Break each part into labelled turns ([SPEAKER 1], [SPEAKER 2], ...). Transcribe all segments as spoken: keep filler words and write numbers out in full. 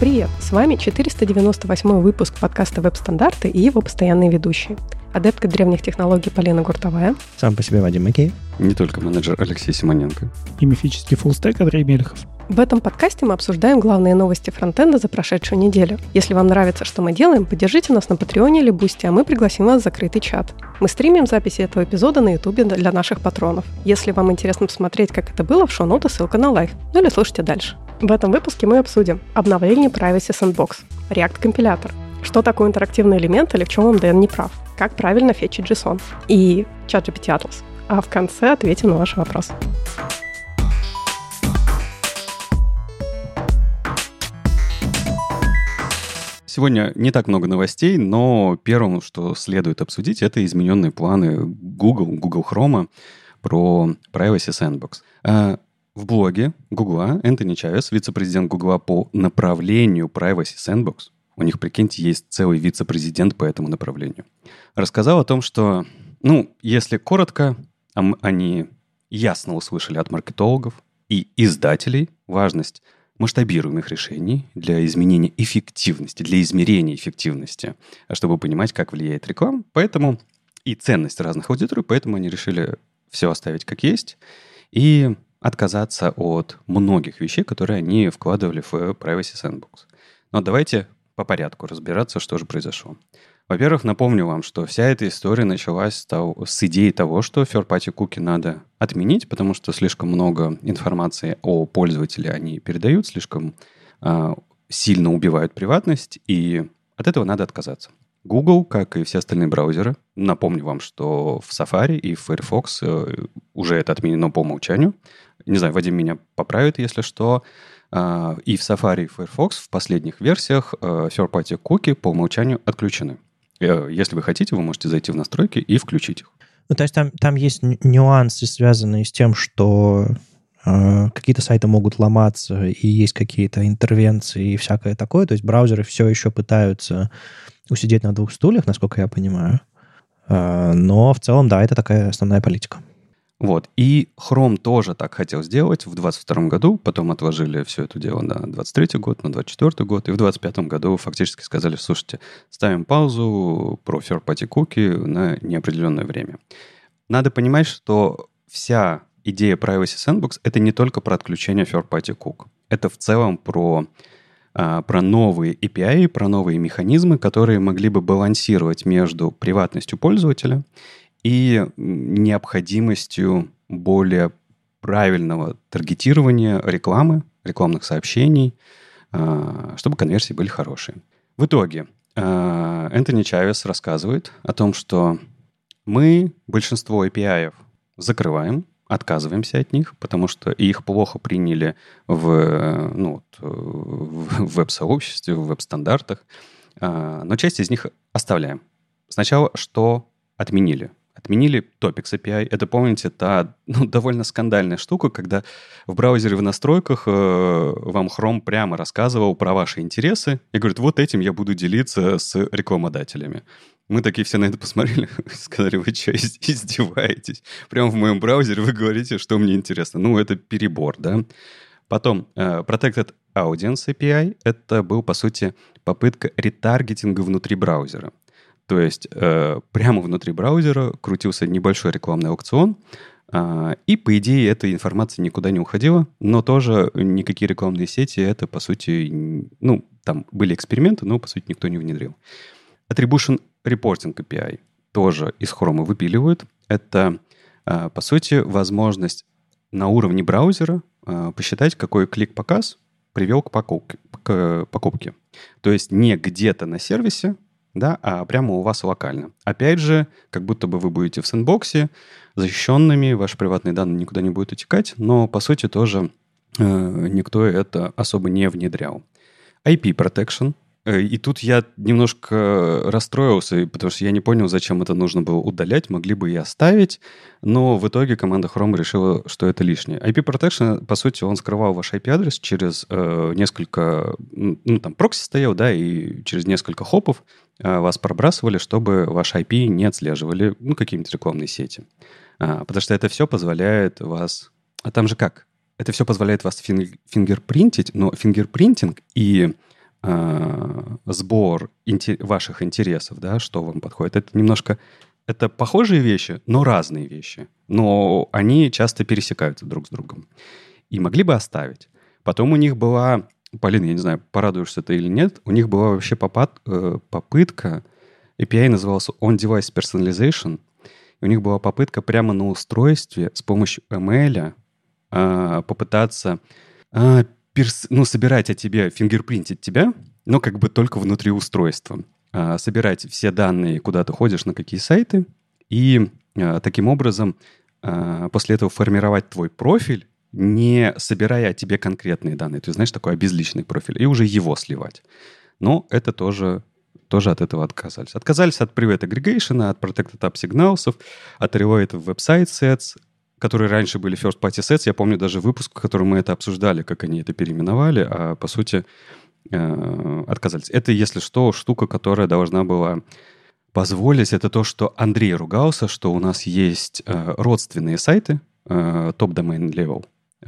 [SPEAKER 1] Привет! С вами четыреста девяносто восьмой выпуск подкаста «Веб-стандарты» и его постоянные ведущие. Адептка древних технологий Полина Гуртовая.
[SPEAKER 2] Сам по себе Вадим Макеев.
[SPEAKER 3] Не только менеджер Алексей Симоненко.
[SPEAKER 4] И мифический фуллстек Андрей Мелехов.
[SPEAKER 1] В этом подкасте мы обсуждаем главные новости фронтенда за прошедшую неделю. Если вам нравится, что мы делаем, поддержите нас на Патреоне или Бусти, а мы пригласим вас в закрытый чат. Мы стримим записи этого эпизода на Ютубе для наших патронов. Если вам интересно посмотреть, как это было, в шоу-ноты ссылка на лайв. Ну или слушайте дальше. В этом выпуске мы обсудим обновление Privacy Sandbox, React-компилятор, что такое интерактивный элемент или в чем эм дэ эн не прав, как правильно фетчить JSON и ChatGPT Atlas. А в конце ответим на ваши вопросы.
[SPEAKER 3] Сегодня не так много новостей, но первым, что следует обсудить, это измененные планы Google, Google Chrome про Privacy Sandbox. В блоге Google Энтони Чавес, вице-президент Google по направлению Privacy Sandbox, у них, прикиньте, есть целый вице-президент по этому направлению, рассказал о том, что, ну, если коротко, они ясно услышали от маркетологов и издателей важность масштабируемых решений для изменения эффективности, для измерения эффективности, чтобы понимать, как влияет реклама. Поэтому и ценность разных аудиторий, поэтому они решили все оставить как есть и отказаться от многих вещей, которые они вкладывали в Privacy Sandbox. Но давайте по порядку разбираться, что же произошло. Во-первых, напомню вам, что вся эта история началась с идеи того, что third-party cookie надо отменить, потому что слишком много информации о пользователе они передают, слишком э, сильно убивают приватность, и от этого надо отказаться. Google, как и все остальные браузеры, напомню вам, что в Safari и в Firefox э, уже это отменено по умолчанию. Не знаю, Вадим меня поправит, если что. Э, и в Safari и Firefox в последних версиях э, third-party cookie по умолчанию отключены. Если вы хотите, вы можете зайти в настройки и включить их.
[SPEAKER 2] Ну, то есть там, там есть нюансы, связанные с тем, что э, какие-то сайты могут ломаться, и есть какие-то интервенции и всякое такое. То есть браузеры все еще пытаются усидеть на двух стульях, насколько я понимаю. Э, но в целом, да, это такая основная политика.
[SPEAKER 3] Вот. И Chrome тоже так хотел сделать в двадцать втором году, потом отложили все это дело на двадцать третий год, на двадцать четвёртый год, и в двадцать пятом году фактически сказали, слушайте, ставим паузу про third-party cookie на неопределенное время. Надо понимать, что вся идея Privacy Sandbox — это не только про отключение third-party cookie. Это в целом про, про новые эй пи ай, про новые механизмы, которые могли бы балансировать между приватностью пользователя и необходимостью более правильного таргетирования рекламы, рекламных сообщений, чтобы конверсии были хорошие. В итоге Энтони Чавес рассказывает о том, что мы большинство эй пи ай закрываем, отказываемся от них, потому что их плохо приняли в, ну, в веб-сообществе, в веб-стандартах, но часть из них оставляем. Сначала что отменили? Отменили Topics эй пи ай. Это, помните, та ну, довольно скандальная штука, когда в браузере в настройках э, вам Chrome прямо рассказывал про ваши интересы и говорит, вот этим я буду делиться с рекламодателями. Мы такие все на это посмотрели и сказали, вы что, издеваетесь? Прямо в моем браузере вы говорите, что мне интересно. Ну, это перебор, да? Потом э, Protected Audience эй пи ай. Это был, по сути, попытка ретаргетинга внутри браузера. То есть э, прямо внутри браузера крутился небольшой рекламный аукцион, э, и, по идее, эта информация никуда не уходила, но тоже никакие рекламные сети, это, по сути, ну, там были эксперименты, но, по сути, никто не внедрил. Attribution Reporting эй пи ай тоже из Chrome выпиливают. Это, э, по сути, возможность на уровне браузера э, посчитать, какой клик-показ привел к покупке, к покупке. То есть не где-то на сервисе, да, а прямо у вас локально. Опять же, как будто бы вы будете в сэндбоксе, защищенными, ваши приватные данные никуда не будут утекать, но, по сути, тоже э, никто это особо не внедрял. ай пи Protection. И тут я немножко расстроился, потому что я не понял, зачем это нужно было удалять, могли бы и оставить, но в итоге команда Chrome решила, что это лишнее. ай пи Protection, по сути, он скрывал ваш ай пи-адрес через э, несколько, ну, там прокси стоял, да, и через несколько хопов э, вас пробрасывали, чтобы ваш ай пи не отслеживали, ну, какие-нибудь рекламные сети. А, потому что это все позволяет вас... А там же как? Это все позволяет вас фин- фингерпринтить, но фингерпринтинг и э, сбор инте- ваших интересов, да, что вам подходит. Это немножко... Это похожие вещи, но разные вещи. Но они часто пересекаются друг с другом. И могли бы оставить. Потом у них была... Полина, я не знаю, порадуешься ты или нет, у них была вообще попад, э, попытка... эй пи ай назывался On-Device Personalization. И у них была попытка прямо на устройстве с помощью эм эл э, попытаться э, перс, ну, собирать о тебе, фингерпринтить тебя, но как бы только внутри устройства. Э, собирать все данные, куда ты ходишь, на какие сайты, и э, таким образом э, после этого формировать твой профиль, не собирая о тебе конкретные данные. Ты знаешь, такой обезличенный профиль, и уже его сливать. Но это тоже... тоже от этого отказались. Отказались от Private Aggregation, от Protected App Signals, от Related Website Sets, которые раньше были First Party Sets. Я помню даже выпуск, в котором мы это обсуждали, как они это переименовали, а по сути э, отказались. Это, если что, штука, которая должна была позволить. Это то, что Андрей ругался, что у нас есть э, родственные сайты, э, топ-домен level,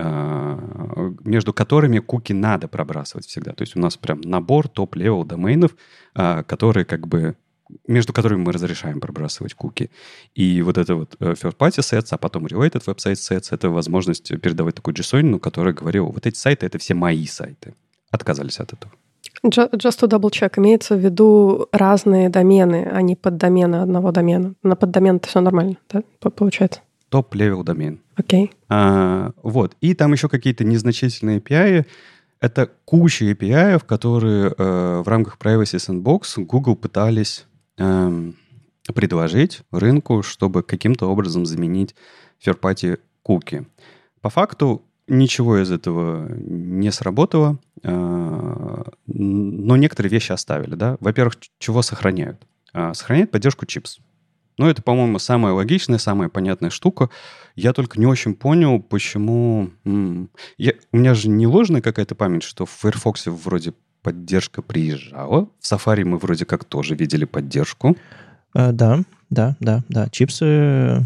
[SPEAKER 3] между которыми куки надо пробрасывать всегда. То есть у нас прям набор топ-левел доменов, которые как бы между которыми мы разрешаем пробрасывать куки. И вот это вот first-party sets, а потом related website sets, это возможность передавать такую JSON, ну, которая говорила, вот эти сайты — это все мои сайты. Отказались от этого.
[SPEAKER 1] Just to double check, имеется в виду разные домены, а не поддомены одного домена. На поддомен это все нормально, да, получается?
[SPEAKER 3] Топ-левел домен.
[SPEAKER 1] Окей. Okay.
[SPEAKER 3] А, вот. И там еще какие-то незначительные эй пи ай. Это куча эй пи ай, которые э, в рамках Privacy Sandbox Google пытались э, предложить рынку, чтобы каким-то образом заменить third-party куки. По факту ничего из этого не сработало, э, но некоторые вещи оставили. Да? Во-первых, чего сохраняют? Э, сохраняют поддержку чипс. Ну, это, по-моему, самая логичная, самая понятная штука. Я только не очень понял, почему... Я... У меня же не ложная какая-то память, что в Firefox вроде поддержка приезжала. В Safari мы вроде как тоже видели поддержку.
[SPEAKER 2] Uh, да, да, да, да. Чипсы uh,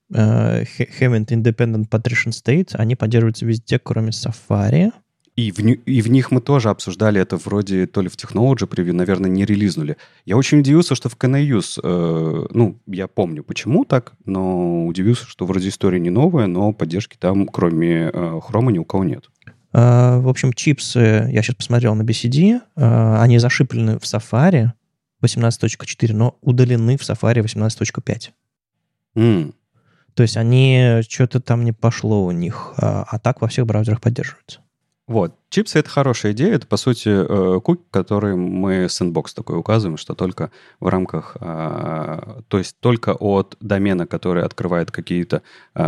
[SPEAKER 2] Haven't Independent Partition State, они поддерживаются везде, кроме Safari.
[SPEAKER 3] И в, и в них мы тоже обсуждали это вроде то ли в Technology Preview, наверное, не релизнули. Я очень удивился, что в Can I Use, э, ну, я помню, почему так, но удивился, что вроде история не новая, но поддержки там, кроме э, Chrome, ни у кого нет.
[SPEAKER 2] Uh, в общем, чипсы, я сейчас посмотрел на би си ди, uh, они зашиплены в Safari восемнадцать точка четыре, но удалены в Safari восемнадцать точка пять.
[SPEAKER 3] Mm.
[SPEAKER 2] То есть они, что-то там не пошло у них, а, а так во всех браузерах поддерживаются.
[SPEAKER 3] Вот. Чипсы — это хорошая идея. Это, по сути, куки, которые мы сэндбокс такой указываем, что только в рамках... То есть только от домена, который открывает какие-то,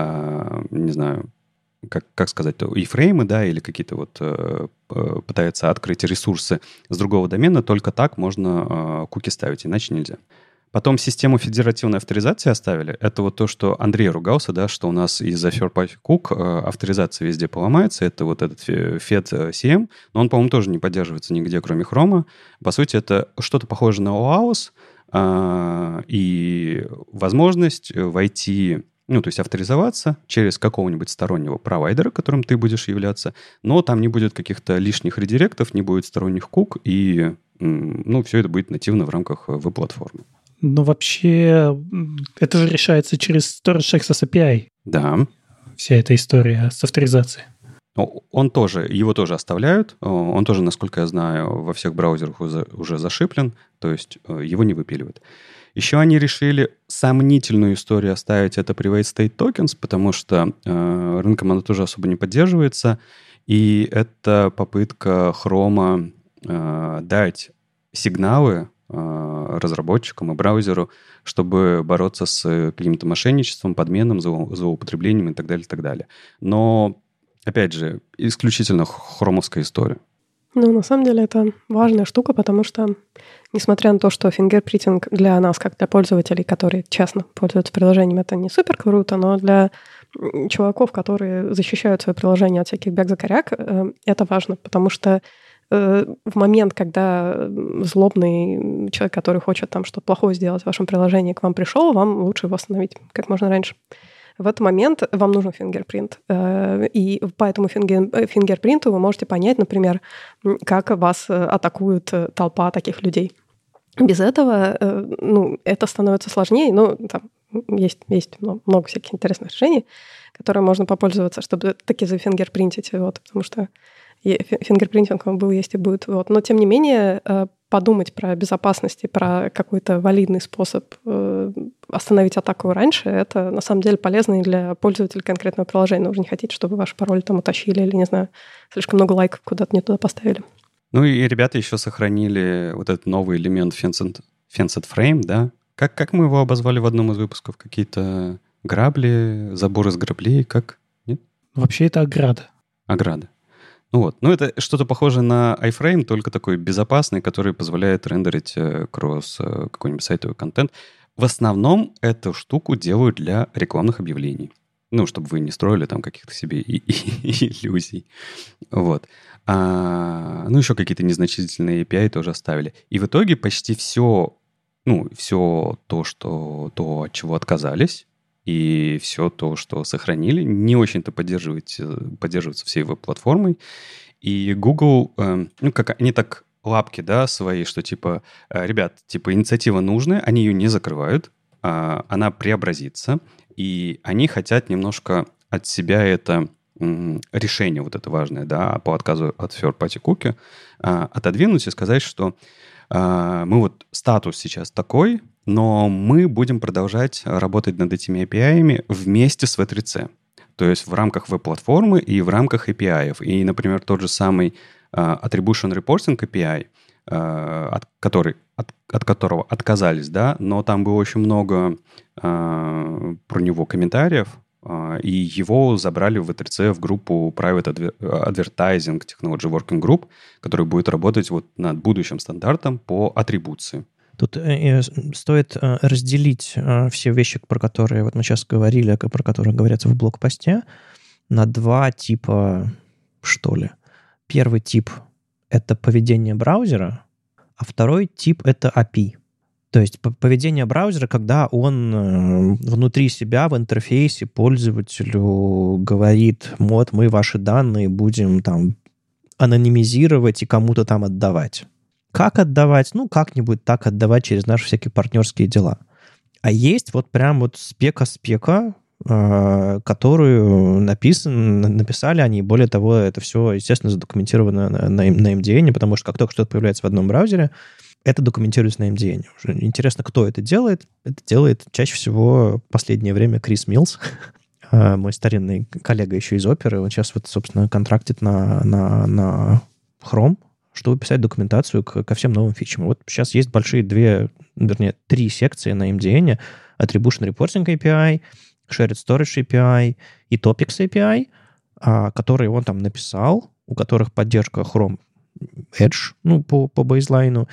[SPEAKER 3] не знаю, как, как сказать-то, iframe, да, или какие-то вот пытается открыть ресурсы с другого домена, только так можно куки ставить, иначе нельзя. Потом систему федеративной авторизации оставили. Это вот то, что Андрей ругался, да, что у нас из-за third-party cook авторизация везде поломается. Это вот этот Fed си эм, но он, по-моему, тоже не поддерживается нигде, кроме Chrome. По сути, это что-то похожее на OAuth э, и возможность войти, ну, то есть авторизоваться через какого-нибудь стороннего провайдера, которым ты будешь являться, но там не будет каких-то лишних редиректов, не будет сторонних кук, и, ну, все это будет нативно в рамках веб-платформы.
[SPEAKER 4] Ну, вообще, это же решается через Storage Access эй пи ай.
[SPEAKER 3] Да.
[SPEAKER 4] Вся эта история с авторизацией.
[SPEAKER 3] Он тоже, его тоже оставляют. Он тоже, насколько я знаю, во всех браузерах уже, уже зашиплен, то есть его не выпиливают. Еще они решили сомнительную историю оставить, это Private State Tokens, потому что э, рынком она тоже особо не поддерживается. И это попытка Chrome э, дать сигналы разработчикам и браузеру, чтобы бороться с каким-то мошенничеством, подменом, злоупотреблением и так далее, и так далее. Но, опять же, исключительно хромовская история.
[SPEAKER 1] Ну, на самом деле, это важная штука, потому что, несмотря на то, что фингерпринтинг для нас, как для пользователей, которые честно пользуются приложением, это не супер круто, но для чуваков, которые защищают свое приложение от всяких бяк-закоряк, это важно, потому что в момент, когда злобный человек, который хочет там что-то плохое сделать в вашем приложении, к вам пришел, вам лучше его остановить как можно раньше. в этот момент вам нужен фингерпринт. И по этому фингерпринту вы можете понять, например, как вас атакует толпа таких людей. Без этого, ну, это становится сложнее, но там есть, есть много всяких интересных решений, которые можно попользоваться, чтобы таки зафингерпринтить, вот, потому что фингерпринтинг был, есть и будет. Вот. Но, тем не менее, подумать про безопасность и про какой-то валидный способ остановить атаку раньше, это на самом деле полезно и для пользователя конкретного приложения. Но вы же не хотите, чтобы ваш пароль там утащили или, не знаю, слишком много лайков куда-то не туда поставили.
[SPEAKER 3] Ну и ребята еще сохранили вот этот новый элемент Fenced, Fenced Frame, да? Как, как мы его обозвали в одном из выпусков? Какие-то грабли, забор из граблей, как? Нет?
[SPEAKER 4] Вообще это ограда.
[SPEAKER 3] Ограда. Ну вот. Ну это что-то похожее на iFrame, только такой безопасный, который позволяет рендерить кросс какой-нибудь сайтовый контент. В основном эту штуку делают для рекламных объявлений. Ну, чтобы вы не строили там каких-то себе и- и- иллюзий. Вот. А, ну, еще какие-то незначительные эй пи ай тоже оставили. И в итоге почти все, ну, все то, что, то, от чего отказались, и все то, что сохранили, не очень-то поддерживается, поддерживается всей веб-платформой. И Google, э, ну, как они так лапки, да, свои, что типа, ребят, типа, инициатива нужная, они ее не закрывают, а, она преобразится, и они хотят немножко от себя это м, решение, вот это важное, да, по отказу от third-party cookie, а, отодвинуть и сказать, что а, мы вот статус сейчас такой, но мы будем продолжать работать над этими эй пи ай-ами вместе с ви три си. То есть в рамках веб-платформы и в рамках эй пи ай-ов. И, например, тот же самый uh, Attribution Reporting эй пи ай, uh, от, который, от, от которого отказались, да, но там было очень много uh, про него комментариев, uh, и его забрали в ви три си в группу Private Advertising Technology Working Group, которая будет работать вот над будущим стандартом по атрибуции.
[SPEAKER 2] Тут э, стоит э, разделить э, все вещи, про которые вот мы сейчас говорили, про которые говорятся в блогпосте, на два типа, что ли. Первый тип — это поведение браузера, а второй тип — это эй пи ай. То есть поведение браузера, когда он э, внутри себя в интерфейсе пользователю говорит: вот мы ваши данные будем там анонимизировать и кому-то там отдавать. Как отдавать? Ну, как-нибудь так отдавать через наши всякие партнерские дела. А есть вот прям вот спека-спека, э, которую написан, написали они. Более того, это все, естественно, задокументировано на, на, на эм ди эн, потому что как только что-то появляется в одном браузере, это документируется на эм ди эн. Уже интересно, кто это делает. Это делает чаще всего в последнее время Крис Милс, мой старинный коллега еще из Оперы. Он сейчас вот, собственно, контрактит на, на, на Chrome, чтобы писать документацию к, ко всем новым фичам. Вот сейчас есть большие две, вернее, три секции на эм ди эн: Attribution Reporting эй пи ай, Shared Storage эй пи ай и Topics эй пи ай, а, которые он там написал, у которых поддержка Chrome Edge, ну, по, по бейзлайну,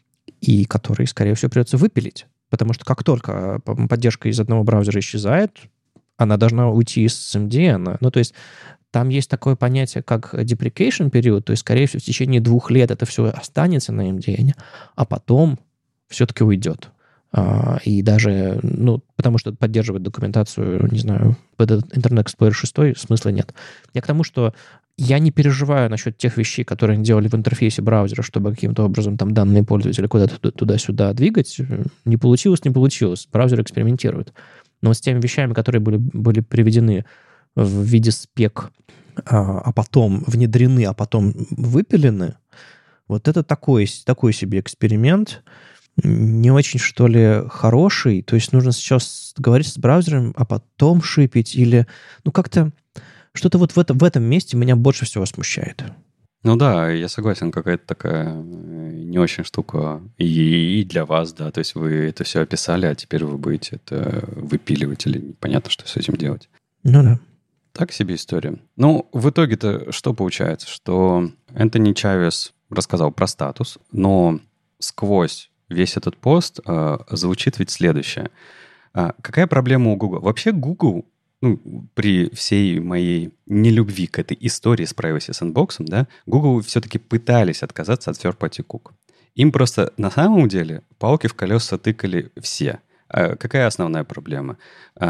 [SPEAKER 2] и которые, скорее всего, придется выпилить. Потому что как только поддержка из одного браузера исчезает, она должна уйти из эм ди эн. Ну, то есть там есть такое понятие, как deprecation период, то есть, скорее всего, в течение двух лет это все останется на эм ди эн, а потом все-таки уйдет. И даже, ну, потому что поддерживать документацию, не знаю, Internet Explorer шесть смысла нет. Я к тому, что я не переживаю насчет тех вещей, которые они делали в интерфейсе браузера, чтобы каким-то образом там данные пользователя куда-то туда-сюда двигать. Не получилось, не получилось. Браузер экспериментирует. Но вот с теми вещами, которые были, были приведены в виде спек, а, а потом внедрены, а потом выпилены, вот это такой, такой себе эксперимент, не очень, что ли, хороший. То есть нужно сейчас говорить с браузером, а потом шипить, или, ну, как-то что-то вот в, это, в этом месте меня больше всего смущает.
[SPEAKER 3] Ну да, я согласен, какая-то такая не очень штука и, и для вас, да, то есть вы это все описали, а теперь вы будете это выпиливать или непонятно, что с этим делать.
[SPEAKER 2] Ну да.
[SPEAKER 3] Так себе история. Ну, в итоге-то что получается? Что Энтони Чавес рассказал про статус, но сквозь весь этот пост э, звучит ведь следующее. А какая проблема у Google? Вообще Google, ну, при всей моей нелюбви к этой истории с Privacy Sandbox, да, Google все-таки пытались отказаться от third-party cookie. Им просто на самом деле палки в колеса тыкали все. Какая основная проблема?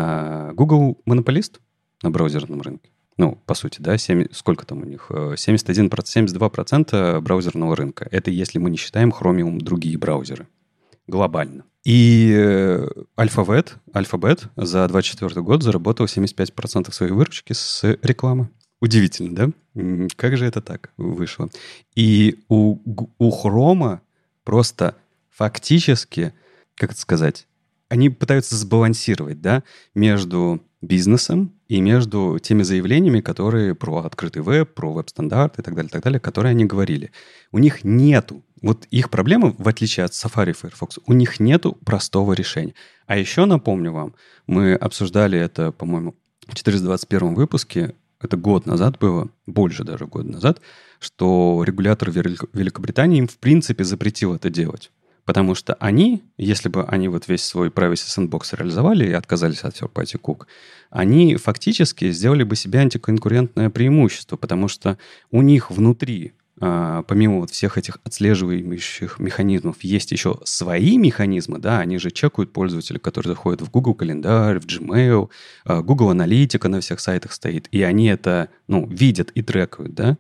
[SPEAKER 3] Google монополист на браузерном рынке. Ну, по сути, да, семь, сколько там у них? семьдесят один процент, семьдесят два процента браузерного рынка. Это если мы не считаем Chromium другие браузеры. Глобально. И Alphabet, Alphabet за двадцать четвёртый год заработал семьдесят пять процентов своей выручки с рекламы. Удивительно, да? Как же это так вышло? И у, у Chrome просто фактически, как это сказать, они пытаются сбалансировать, да, между бизнесом и между теми заявлениями, которые про открытый веб, про веб-стандарт и так далее, так далее, которые они говорили. У них нету, вот их проблема, в отличие от Safari и Firefox, у них нету простого решения. А еще напомню вам, мы обсуждали это, по-моему, в четыреста двадцать первом выпуске, это год назад было, больше даже года назад, что регулятор Великобритании им в принципе запретил это делать. Потому что они, если бы они вот весь свой Privacy Sandbox реализовали и отказались от third-party cookie, они фактически сделали бы себе антиконкурентное преимущество, потому что у них внутри, помимо вот всех этих отслеживающих механизмов, есть еще свои механизмы, да, они же чекают пользователей, которые заходят в Google календарь, в Gmail, Google Аналитика на всех сайтах стоит, и они это, ну, видят и трекают, да,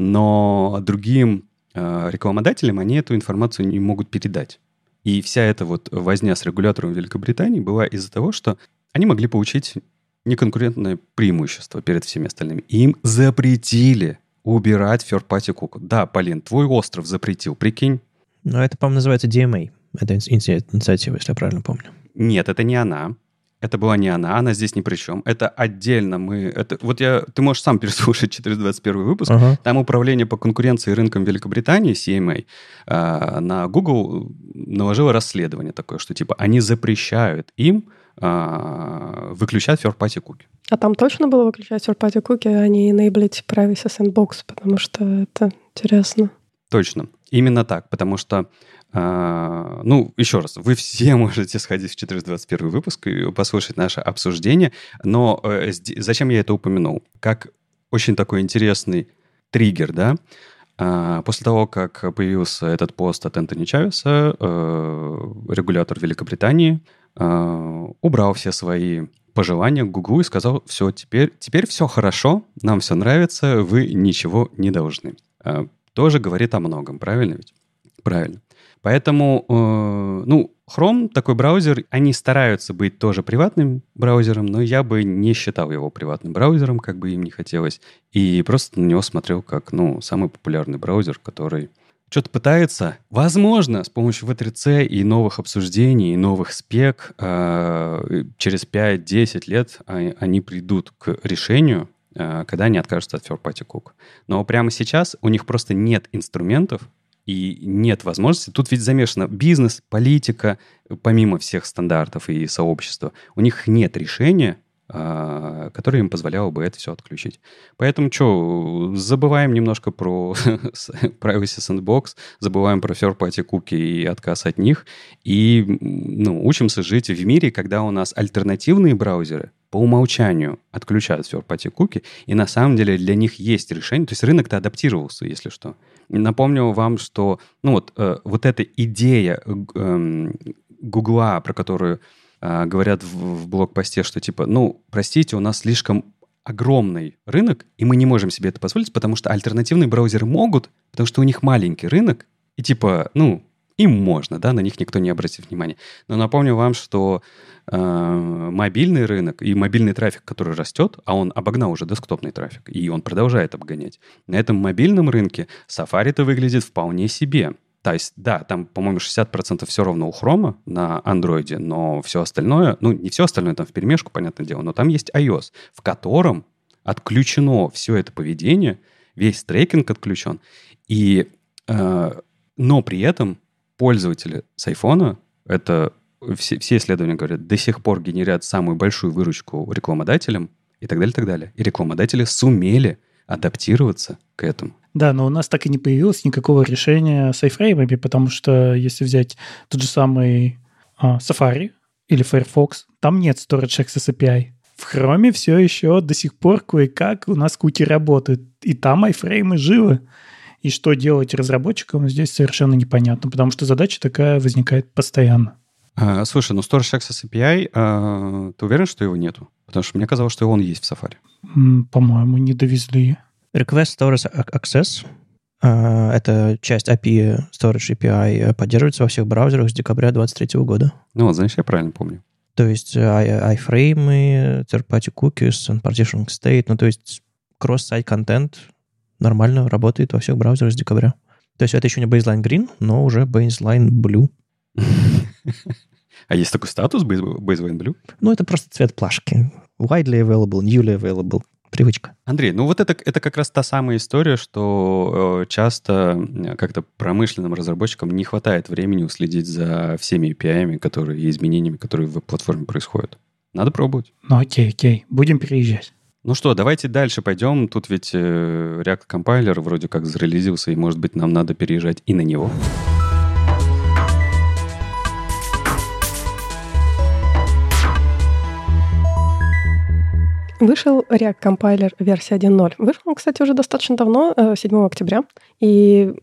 [SPEAKER 3] но другим рекламодателям они эту информацию не могут передать. И вся эта вот возня с регулятором Великобритании была из-за того, что они могли получить неконкурентное преимущество перед всеми остальными. И им запретили убирать third-party cookie. Да, Полин, твой остров запретил, прикинь.
[SPEAKER 2] Ну, это, по-моему, называется ди эм эй. Это инициатива, если я правильно помню.
[SPEAKER 3] Нет, это не она. Это была не она, она здесь ни при чем. Это отдельно мы... Это, вот я, ты можешь сам переслушать четыреста двадцать первый выпуск. Uh-huh. Там управление по конкуренции и рынкам Великобритании, си эм эй, э, на Google наложило расследование такое, что типа они запрещают им э, выключать third-party cookie.
[SPEAKER 1] А там точно было выключать third-party cookie, а не enable'ить Privacy Sandbox, потому что это интересно.
[SPEAKER 3] Точно. Именно так, потому что Uh, ну, еще раз, вы все можете сходить в четыреста двадцать первый выпуск и послушать наше обсуждение, но uh, зачем я это упомянул? Как очень такой интересный триггер, да? Uh, после того, как появился этот пост от Энтони Чавеса, uh, регулятор Великобритании uh, убрал все свои пожелания к Гуглу и сказал, все, теперь, теперь все хорошо, нам все нравится, вы ничего не должны. Uh, тоже говорит о многом, правильно ведь? Правильно. Поэтому, э, ну, Chrome, такой браузер, они стараются быть тоже приватным браузером, но я бы не считал его приватным браузером, как бы им не хотелось, и просто на него смотрел как, ну, самый популярный браузер, который что-то пытается, возможно, с помощью ви три си и новых обсуждений, и новых спек, э, через пять-десять лет они придут к решению, э, когда они откажутся от third-party cookie. Но прямо сейчас у них просто нет инструментов, и нет возможности. Тут ведь замешано бизнес, политика, помимо всех стандартов и сообщества. У них нет решения, которое им позволяло бы это все отключить. Поэтому что, забываем немножко про Privacy Sandbox, забываем про third-party cookie и отказ от них, и ну, учимся жить в мире, когда у нас альтернативные браузеры по умолчанию отключают third-party cookie, и на самом деле для них есть решение. То есть рынок-то адаптировался, если что. Напомню вам, что ну вот, э, вот эта идея э, Гугла, про которую э, говорят в, в блогпосте, что типа, ну, простите, у нас слишком огромный рынок, и мы не можем себе это позволить, потому что альтернативные браузеры могут, потому что у них маленький рынок, и типа, ну, им можно, да, на них никто не обратит внимания. Но напомню вам, что э, мобильный рынок и мобильный трафик, который растет, а он обогнал уже десктопный трафик, и он продолжает обгонять. На этом мобильном рынке Safari-то выглядит вполне себе. То есть, да, там, по-моему, шестьдесят процентов все равно у Chrome на Android, но все остальное, ну, не все остальное там вперемешку, понятное дело, но там есть iOS, в котором отключено все это поведение, весь трекинг отключен, и, э, но при этом пользователи с айфона, это все, все исследования говорят, до сих пор генерят самую большую выручку рекламодателям и так далее, и так далее. И рекламодатели сумели адаптироваться к этому.
[SPEAKER 4] Да, но у нас так и не появилось никакого решения с айфреймами, потому что если взять тот же самый а, Safari или Firefox, там нет Storage Access эй пи ай. В Chrome все еще до сих пор кое-как у нас куки работают, и там айфреймы живы. И что делать разработчикам, здесь совершенно непонятно, потому что задача такая возникает постоянно.
[SPEAKER 3] А, слушай, ну Storage Access эй пи ай, а, ты уверен, что его нету? Потому что мне казалось, что он есть в Safari.
[SPEAKER 4] М, По-моему, не довезли.
[SPEAKER 2] Request Storage Access а, это часть эй пи ай Storage эй пи ай поддерживается во всех браузерах с декабря двадцать третьего года.
[SPEAKER 3] Ну вот, значит, я правильно помню.
[SPEAKER 2] То есть iframe, third-party cookies, unpartitioning state, ну то есть cross-site контент нормально работает во всех браузерах с декабря. То есть это еще не baseline green, но уже baseline blue.
[SPEAKER 3] А есть такой статус baseline blue?
[SPEAKER 2] Ну это просто цвет плашки. Widely available, newly available. Привычка.
[SPEAKER 3] Андрей, ну вот это, это как раз та самая история, что э, часто как-то промышленным разработчикам не хватает времени уследить за всеми эй пи ай-ами, которые, и изменениями, которые в веб-платформе происходят. Надо пробовать.
[SPEAKER 4] Ну окей, окей, будем переезжать.
[SPEAKER 3] Ну что, давайте дальше пойдем. Тут ведь э, React Compiler вроде как зарелизился, и, может быть, нам надо переезжать и на него.
[SPEAKER 1] Вышел React Compiler версия один ноль. Вышел он, кстати, уже достаточно давно, седьмого октября. И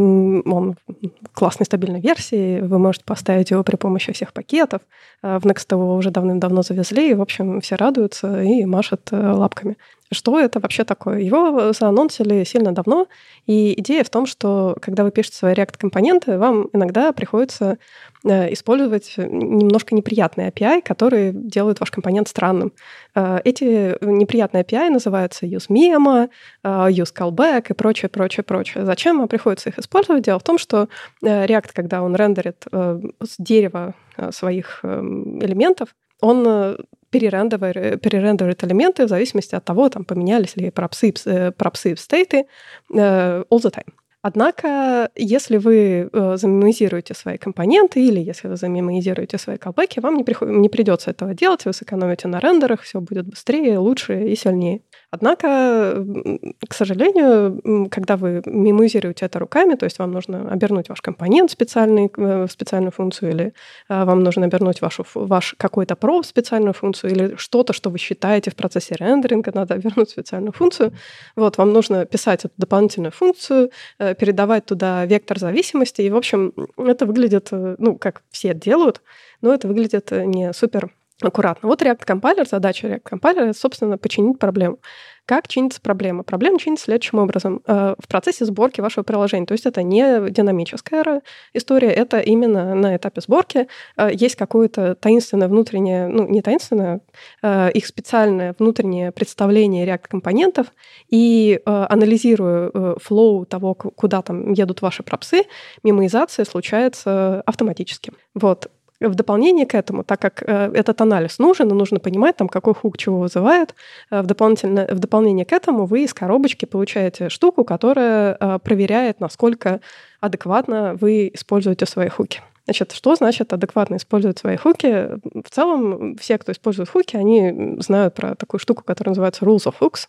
[SPEAKER 1] он в классной стабильной версии. Вы можете поставить его при помощи всех пакетов. В Next его уже давным-давно завезли. И, в общем, все радуются и машут лапками. Что это вообще такое? Его заанонсили сильно давно. И идея в том, что когда вы пишете свои React-компоненты, вам иногда приходится использовать немножко неприятные эй пи ай, которые делают ваш компонент странным. Эти неприятные эй пи ай называются useMemo, useCallback и прочее, прочее, прочее. Зачем вам приходится их использовать? Дело в том, что React, когда он рендерит с дерева своих элементов, он перерендеривает, перерендеривает элементы в зависимости от того, там, поменялись ли пропсы, пропсы в стейты all the time. Однако, если вы э, замемоизируете свои компоненты или если вы замемоизируете свои колбеки, вам не, приход... не придется этого делать, вы сэкономите на рендерах, все будет быстрее, лучше и сильнее. Однако, к сожалению, когда вы мемоизируете это руками, то есть вам нужно обернуть ваш компонент специальный, в специальную функцию, или вам нужно обернуть вашу, ваш какой-то про в специальную функцию, или что-то, что вы считаете в процессе рендеринга, надо обернуть в специальную функцию. Вот, вам нужно писать эту дополнительную функцию, передавать туда вектор зависимости, и, в общем, это выглядит, ну, как все делают, но это выглядит не супер аккуратно. Вот React Compiler, задача React Compiler, собственно, починить проблему. Как чинится проблема? Проблема чинится следующим образом. В процессе сборки вашего приложения, то есть это не динамическая история, это именно на этапе сборки есть какое-то таинственное внутреннее, ну, не таинственное, их специальное внутреннее представление React-компонентов, и анализируя флоу того, куда там едут ваши пропсы, мемоизация случается автоматически. Вот. В дополнение к этому, так как э, этот анализ нужен, и нужно понимать, там, какой хук чего вызывает, э, в, дополнительно, в дополнение к этому вы из коробочки получаете штуку, которая э, проверяет, насколько адекватно вы используете свои хуки. Значит, что значит адекватно использовать свои хуки? В целом, все, кто использует хуки, они знают про такую штуку, которая называется Rules of Hooks,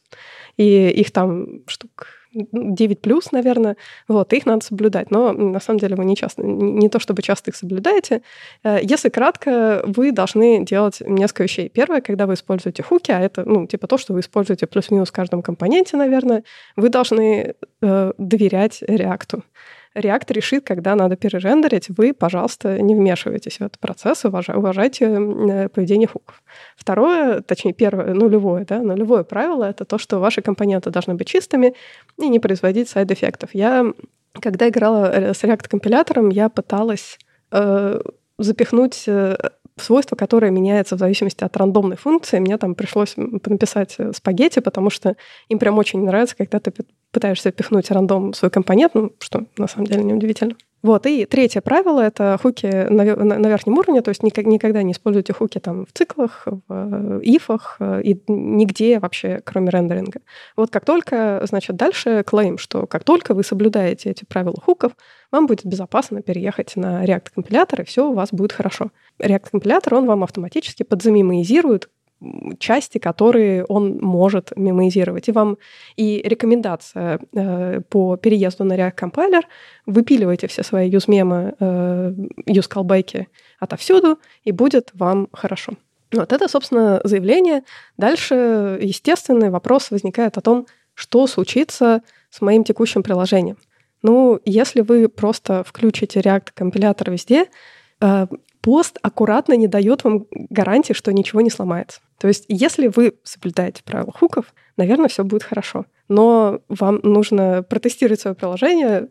[SPEAKER 1] и их там штук девять плюс, наверное, вот, их надо соблюдать. Но на самом деле вы не, часто, не то чтобы часто их соблюдаете. Если кратко, вы должны делать несколько вещей. Первое, когда вы используете хуки, а это, ну, типа то, что вы используете плюс-минус в каждом компоненте, наверное, вы должны э, доверять React. React решит, когда надо перерендерить, вы, пожалуйста, не вмешивайтесь в этот процесс, уважайте поведение хуков. Второе, точнее, первое, нулевое, да, нулевое правило — это то, что ваши компоненты должны быть чистыми и не производить сайд-эффектов. Я, когда играла с React-компилятором, я пыталась э, запихнуть э, свойство, которое меняется в зависимости от рандомной функции. Мне там пришлось написать спагетти, потому что им прям очень нравится, когда ты пытаешься впихнуть рандом в свой компонент, ну, что на самом деле неудивительно. Вот, и третье правило — это хуки на, на, на верхнем уровне, то есть никак, никогда не используйте хуки там в циклах, в ифах и нигде вообще, кроме рендеринга. Вот как только, значит, дальше клейм, что как только вы соблюдаете эти правила хуков, вам будет безопасно переехать на React-компилятор, и все у вас будет хорошо. React-компилятор, он вам автоматически подзамемоизирует части, которые он может мемоизировать. И вам и рекомендация э, по переезду на React Compiler: выпиливайте все свои useMemo, э, useCallback отовсюду, и будет вам хорошо. Вот это, собственно, заявление. Дальше естественный вопрос возникает о том, что случится с моим текущим приложением. Ну, если вы просто включите React-компилятор везде, э, пост аккуратно не дает вам гарантии, что ничего не сломается. То есть если вы соблюдаете правила хуков, наверное, все будет хорошо. Но вам нужно протестировать свое приложение,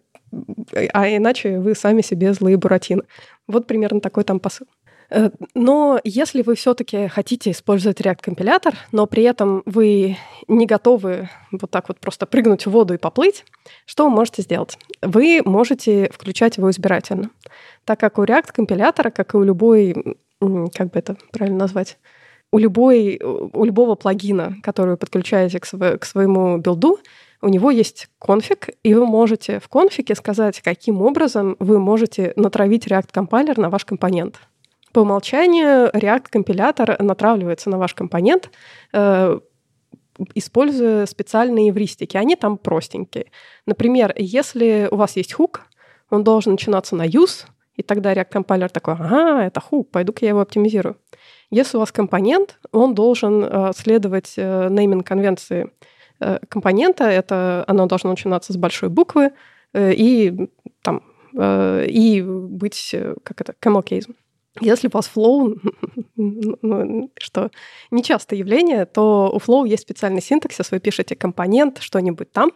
[SPEAKER 1] а иначе вы сами себе злые буратино. Вот примерно такой там посыл. Но если вы все-таки хотите использовать React-компилятор, но при этом вы не готовы вот так вот просто прыгнуть в воду и поплыть, что вы можете сделать? Вы можете включать его избирательно. Так как у React-компилятора, как и у любой, как бы это правильно назвать, у, любой, у любого плагина, который вы подключаете к, сво, к своему билду, у него есть конфиг, и вы можете в конфиге сказать, каким образом вы можете натравить React-компайлер на ваш компонент. По умолчанию React-компилятор натравливается на ваш компонент, э, используя специальные эвристики. Они там простенькие. Например, если у вас есть хук, он должен начинаться на use, и тогда React-компайлер такой, ага, это хук, пойду-ка я его оптимизирую. Если у вас компонент, он должен э, следовать э, нейминг-конвенции э, компонента, это оно должно начинаться с большой буквы э, и, там, э, и быть, как это, camel-case. Если у вас Flow, ну, что нечастое явление, то у Flow есть специальный синтаксис, вы пишете компонент, что-нибудь там,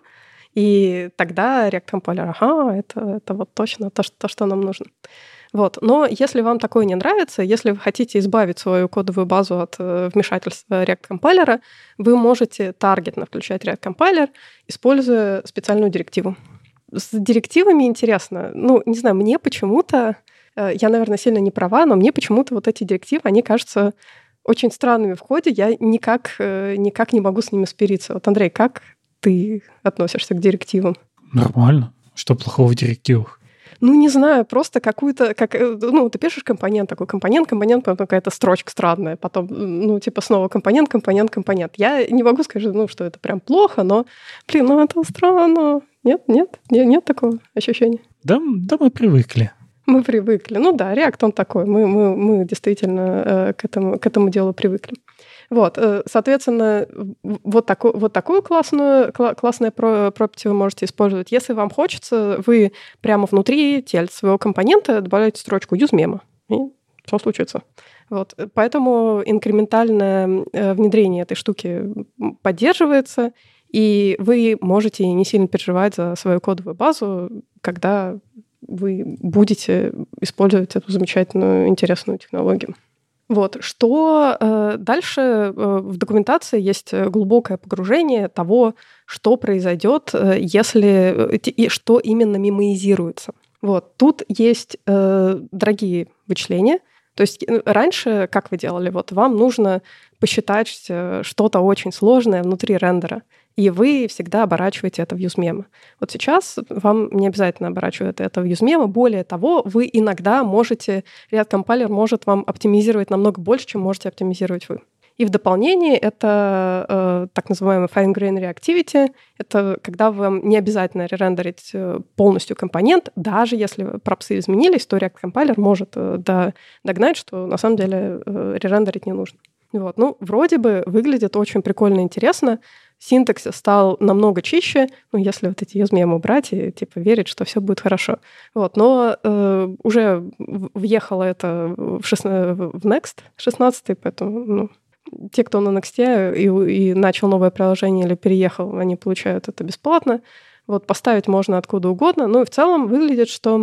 [SPEAKER 1] и тогда React-компайлер, ага, это, это вот точно то, то, что нам нужно. Вот. Но если вам такое не нравится, если вы хотите избавить свою кодовую базу от э, вмешательства React-компайлера, вы можете таргетно включать React-компайлер, используя специальную директиву. С директивами интересно. Ну, не знаю, мне почему-то, э, я, наверное, сильно не права, но мне почему-то вот эти директивы, они кажутся очень странными в коде. Я никак, э, никак не могу с ними смириться. Вот, Андрей, как ты относишься к директивам?
[SPEAKER 4] Нормально. Что плохого в директивах?
[SPEAKER 1] Ну, не знаю, просто какую-то... Как, ну, ты пишешь компонент, такой компонент, компонент, потом какая-то строчка странная, потом, ну, типа снова компонент, компонент, компонент. Я не могу сказать, ну, что это прям плохо, но, блин, ну, это странно. Нет, нет, нет, нет такого ощущения.
[SPEAKER 4] Да, да, мы привыкли.
[SPEAKER 1] Мы привыкли. Ну да, React, он такой. Мы, мы, мы действительно э, к, этому, к этому делу привыкли. Вот, соответственно, вот, такую, вот такую классную, классную property вы можете использовать. Если вам хочется, вы прямо внутри тельца своего компонента добавляете строчку useMemo, и что случится. Вот. Поэтому инкрементальное внедрение этой штуки поддерживается, и вы можете не сильно переживать за свою кодовую базу, когда вы будете использовать эту замечательную, интересную технологию. Вот. Что э, дальше э, в документации есть глубокое погружение того, что произойдет, э, если э, и что именно мимоизируется. Вот. Тут есть э, дорогие вычисления. То есть раньше, как вы делали, вот вам нужно посчитать что-то очень сложное внутри рендера, и вы всегда оборачиваете это в useMemo. Вот сейчас вам не обязательно оборачивать это в useMemo. Более того, вы иногда можете, React-компайлер может вам оптимизировать намного больше, чем можете оптимизировать вы. И в дополнение это э, так называемый fine-grained reactivity. Это когда вам не обязательно ререндерить полностью компонент, даже если пропсы изменились, то React-компайлер может э, до, догнать, что на самом деле э, ререндерить не нужно. Вот. Ну, вроде бы выглядит очень прикольно и интересно. Синтаксис стал намного чище, ну, если вот эти useMemo убрать и типа верить, что все будет хорошо. Вот. Но э, уже въехало это в, шестна... в Next шестнадцатый, поэтому ну, те, кто на Next и, и начал новое приложение или переехал, они получают это бесплатно. Вот, поставить можно откуда угодно. Ну и в целом выглядит, что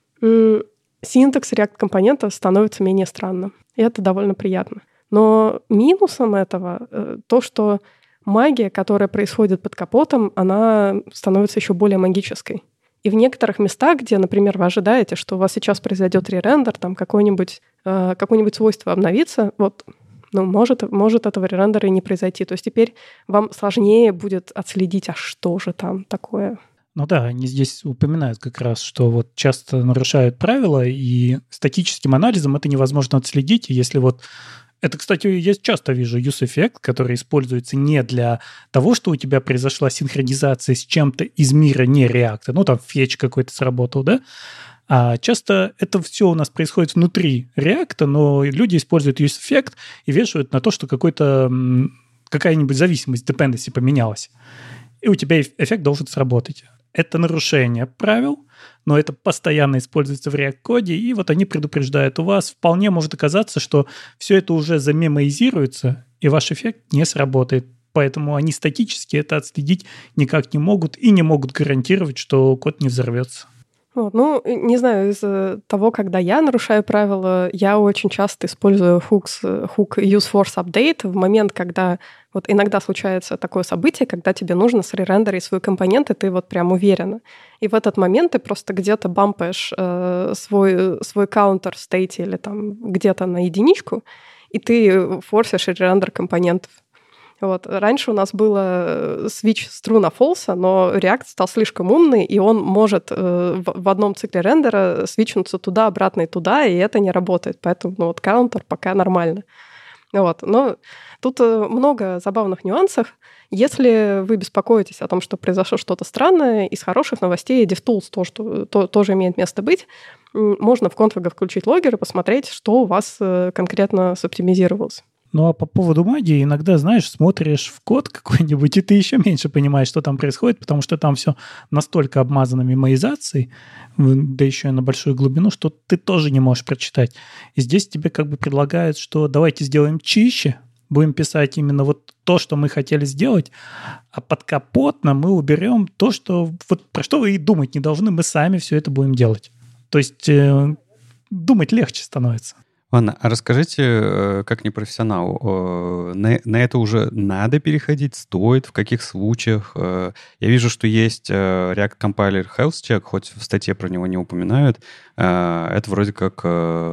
[SPEAKER 1] м- синтакс React-компонента становится менее странным. И это довольно приятно. Но минусом этого э, то, что магия, которая происходит под капотом, она становится еще более магической. И в некоторых местах, где, например, вы ожидаете, что у вас сейчас произойдет ререндер, там какое-нибудь, э, какое-нибудь свойство обновится, вот, ну, может, может этого ререндера и не произойти. То есть теперь вам сложнее будет отследить, а что же там такое.
[SPEAKER 4] Ну да, они здесь упоминают как раз, что вот часто нарушают правила, и статическим анализом это невозможно отследить. И если вот это, кстати, я часто вижу use-эффект, который используется не для того, что у тебя произошла синхронизация с чем-то из мира не React, ну там фетч какой-то сработал, да? А часто это все у нас происходит внутри React, но люди используют use-эффект и вешают на то, что какой-то, какая-нибудь зависимость, dependency поменялась. И у тебя эффект должен сработать. это нарушение правил, но это постоянно используется в React-коде, и вот они предупреждают, у вас вполне может оказаться, что все это уже замемоизируется, и ваш эффект не сработает. Поэтому они статически это отследить никак не могут и не могут гарантировать, что код не взорвется.
[SPEAKER 1] Вот, ну, не знаю, из того, когда я нарушаю правила, я очень часто использую hooks, hook useForce_update в момент, когда вот иногда случается такое событие, когда тебе нужно сререндерить свой компонент, и ты вот прям уверена. И в этот момент ты просто где-то бампаешь э, свой, свой counter state или там где-то на единичку, и ты форсишь ререндер компонентов. Вот. Раньше у нас было switch с true на false, но React стал слишком умный, и он может э, в, в одном цикле рендера свитчнуться туда, обратно и туда, и это не работает. Поэтому ну, вот counter пока нормально. Вот. Но тут много забавных нюансов. Если вы беспокоитесь о том, что произошло что-то странное, из хороших новостей DevTools то, что, то, тоже имеет место быть. Можно в конфигах включить логгер и посмотреть, что у вас конкретно соптимизировалось.
[SPEAKER 4] Ну, а по поводу магии, иногда, знаешь, смотришь в код какой-нибудь, и ты еще меньше понимаешь, что там происходит, потому что там все настолько обмазано мемоизацией, да еще и на большую глубину, что ты тоже не можешь прочитать. И здесь тебе как бы предлагают, что давайте сделаем чище, будем писать именно вот то, что мы хотели сделать, а подкапотно мы уберем то, что вот про что вы и думать не должны, мы сами все это будем делать. То есть э, думать легче становится.
[SPEAKER 3] Ладно, а расскажите, как непрофессионал, на, на это уже надо переходить, стоит, в каких случаях? Я вижу, что есть React Compiler Health Check, хоть в статье про него не упоминают. Это вроде как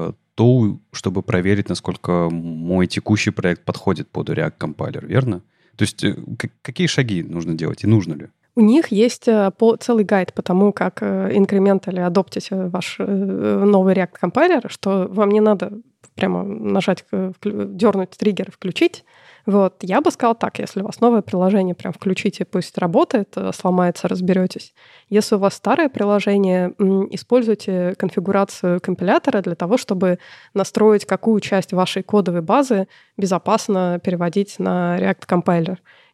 [SPEAKER 3] tool, чтобы проверить, насколько мой текущий проект подходит под React Compiler, верно? То есть какие шаги нужно делать и нужно ли?
[SPEAKER 1] У них есть целый гайд по тому, как инкрементально адоптить ваш новый React Compiler, что вам не надо прямо нажать, дернуть триггер, включить. Вот. Я бы сказала так, если у вас новое приложение, прям включите, пусть работает, сломается, разберетесь. Если у вас старое приложение, используйте конфигурацию компилятора для того, чтобы настроить, какую часть вашей кодовой базы безопасно переводить на React Compiler.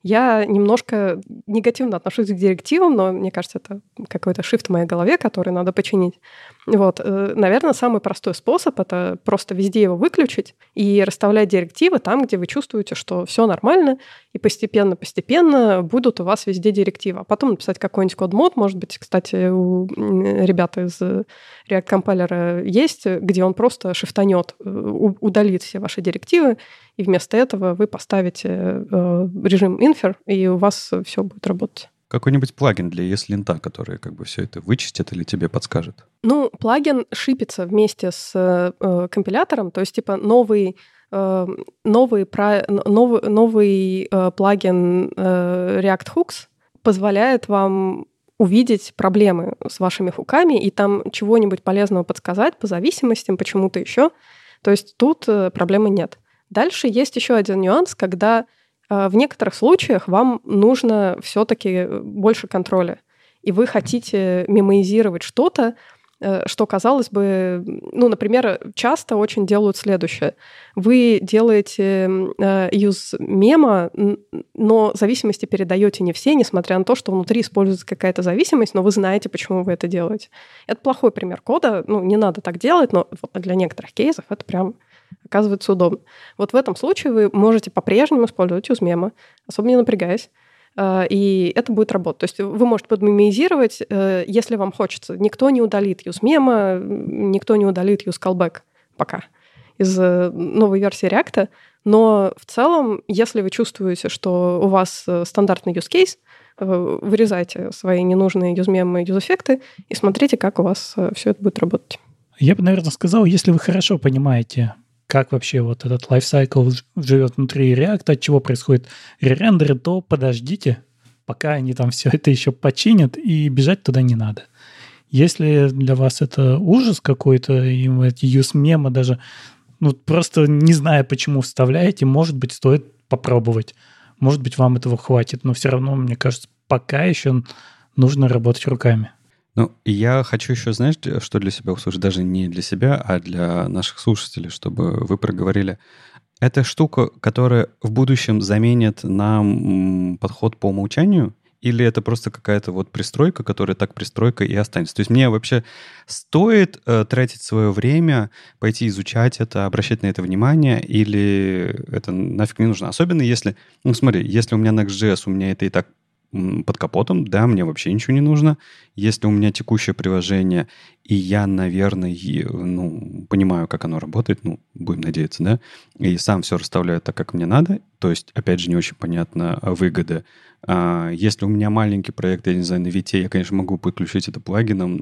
[SPEAKER 1] Я немножко негативно отношусь к директивам, но мне кажется, это какой-то шифт в моей голове, который надо починить. Вот. Наверное, самый простой способ — это просто везде его выключить и расставлять директивы там, где вы чувствуете, что все нормально, и постепенно-постепенно будут у вас везде директивы. А потом написать какой-нибудь код-мод, может быть, кстати, у ребят из React Compiler есть, где он просто шифтанет, удалит все ваши директивы, и вместо этого вы поставите режим infer, и у вас все будет работать.
[SPEAKER 3] Какой-нибудь плагин для ESLint, который как бы все это вычистит или тебе подскажет?
[SPEAKER 1] Ну, плагин шипится вместе с э, компилятором, то есть типа новый, э, новый, про, новый, новый э, плагин э, React Hooks позволяет вам увидеть проблемы с вашими хуками и там чего-нибудь полезного подсказать по зависимостям, почему-то еще. То есть тут э, проблемы нет. Дальше есть еще один нюанс, когда в некоторых случаях вам нужно все-таки больше контроля, и вы хотите мемоизировать что-то, что, казалось бы, ну, например, часто очень делают следующее. Вы делаете use мема, но зависимости передаете не все, несмотря на то, что внутри используется какая-то зависимость, но вы знаете, почему вы это делаете. Это плохой пример кода, ну, не надо так делать, но вот для некоторых кейсов это прям оказывается удобно. Вот в этом случае вы можете по-прежнему использовать useMemo, особо не напрягаясь, и это будет работать. То есть вы можете подмемоизировать, если вам хочется. Никто не удалит useMemo, никто не удалит useCallback пока из новой версии React, но в целом, если вы чувствуете, что у вас стандартный use case, вырезайте свои ненужные useMemo и юзэффекты и смотрите, как у вас все это будет работать.
[SPEAKER 4] Я бы, наверное, сказал, если вы хорошо понимаете, как вообще вот этот лайфсайкл живет внутри React, от чего происходит ререндеры, то подождите, пока они там все это еще починят, и бежать туда не надо. Если для вас это ужас какой-то, и вы эти use-мемо даже, ну, просто не зная, почему вставляете, может быть, стоит попробовать. Может быть, вам этого хватит, но все равно, мне кажется, пока еще нужно работать руками.
[SPEAKER 3] Ну, я хочу еще, знаешь, что для себя услышать? Даже не для себя, а для наших слушателей, чтобы вы проговорили. Это штука, которая в будущем заменит нам подход по умолчанию? или это просто какая-то вот пристройка, которая так пристройка и останется? То есть мне вообще стоит э, тратить свое время, пойти изучать это, обращать на это внимание, или это нафиг не нужно? Особенно если, ну смотри, если у меня Next.js, у меня это и так под капотом, да, мне вообще ничего не нужно. Если у меня текущее приложение, и я, наверное, ну, понимаю, как оно работает, ну, будем надеяться, да, и сам все расставляю так, как мне надо, то есть, опять же, не очень понятна выгода. А если у меня маленький проект, я не знаю, на Вите, я, конечно, могу подключить это плагином,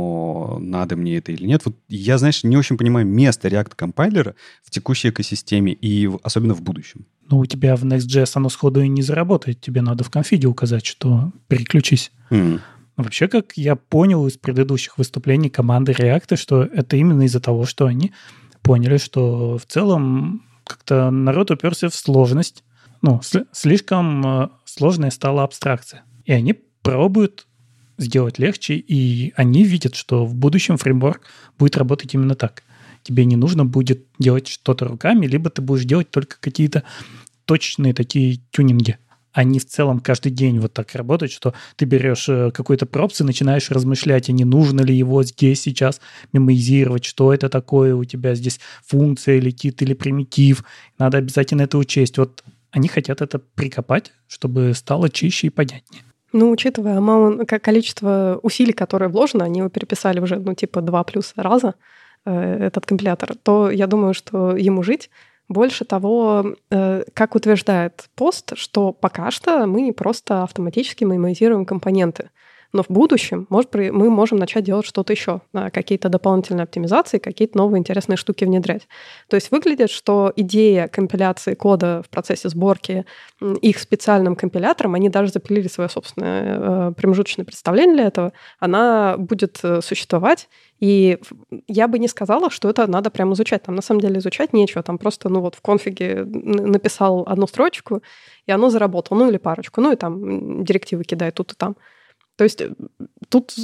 [SPEAKER 3] но надо мне это или нет. Вот я, знаешь, не очень понимаю место React-компайлера в текущей экосистеме и в, особенно в будущем.
[SPEAKER 4] Ну, у тебя в Next.js оно сходу и не заработает. Тебе надо в конфиге указать, что переключись.
[SPEAKER 3] Mm.
[SPEAKER 4] Вообще, как я понял из предыдущих выступлений команды React, что это именно из-за того, что они поняли, что в целом как-то народ уперся в сложность. Ну, сли- слишком э, сложная стала абстракция. И они пробуют сделать легче, и они видят, что в будущем фреймворк будет работать именно так. Тебе не нужно будет делать что-то руками, либо ты будешь делать только какие-то точные такие тюнинги. Они в целом каждый день вот так работают, что ты берешь какой-то пропс и начинаешь размышлять, а не нужно ли его здесь сейчас мемоизировать, что это такое, у тебя здесь функция летит или примитив, надо обязательно это учесть. Вот они хотят это прикопать, чтобы стало чище и понятнее.
[SPEAKER 1] Ну, учитывая amount, количество усилий, которые вложено, они его переписали уже, ну, типа два плюс раза, э, этот компилятор, то я думаю, что ему жить. Больше того, э, как утверждает пост, что пока что мы не просто автоматически мемоизируем компоненты, но в будущем, может, мы можем начать делать что-то еще, какие-то дополнительные оптимизации, какие-то новые интересные штуки внедрять. То есть выглядит, что идея компиляции кода в процессе сборки их специальным компилятором, они даже запилили свое собственное промежуточное представление для этого, она будет существовать. И я бы не сказала, что это надо прям изучать. Там на самом деле изучать нечего. Там просто ну вот в конфиге написал одну строчку, и оно заработало. Ну или парочку. Ну и там директивы кидает тут и там. То есть тут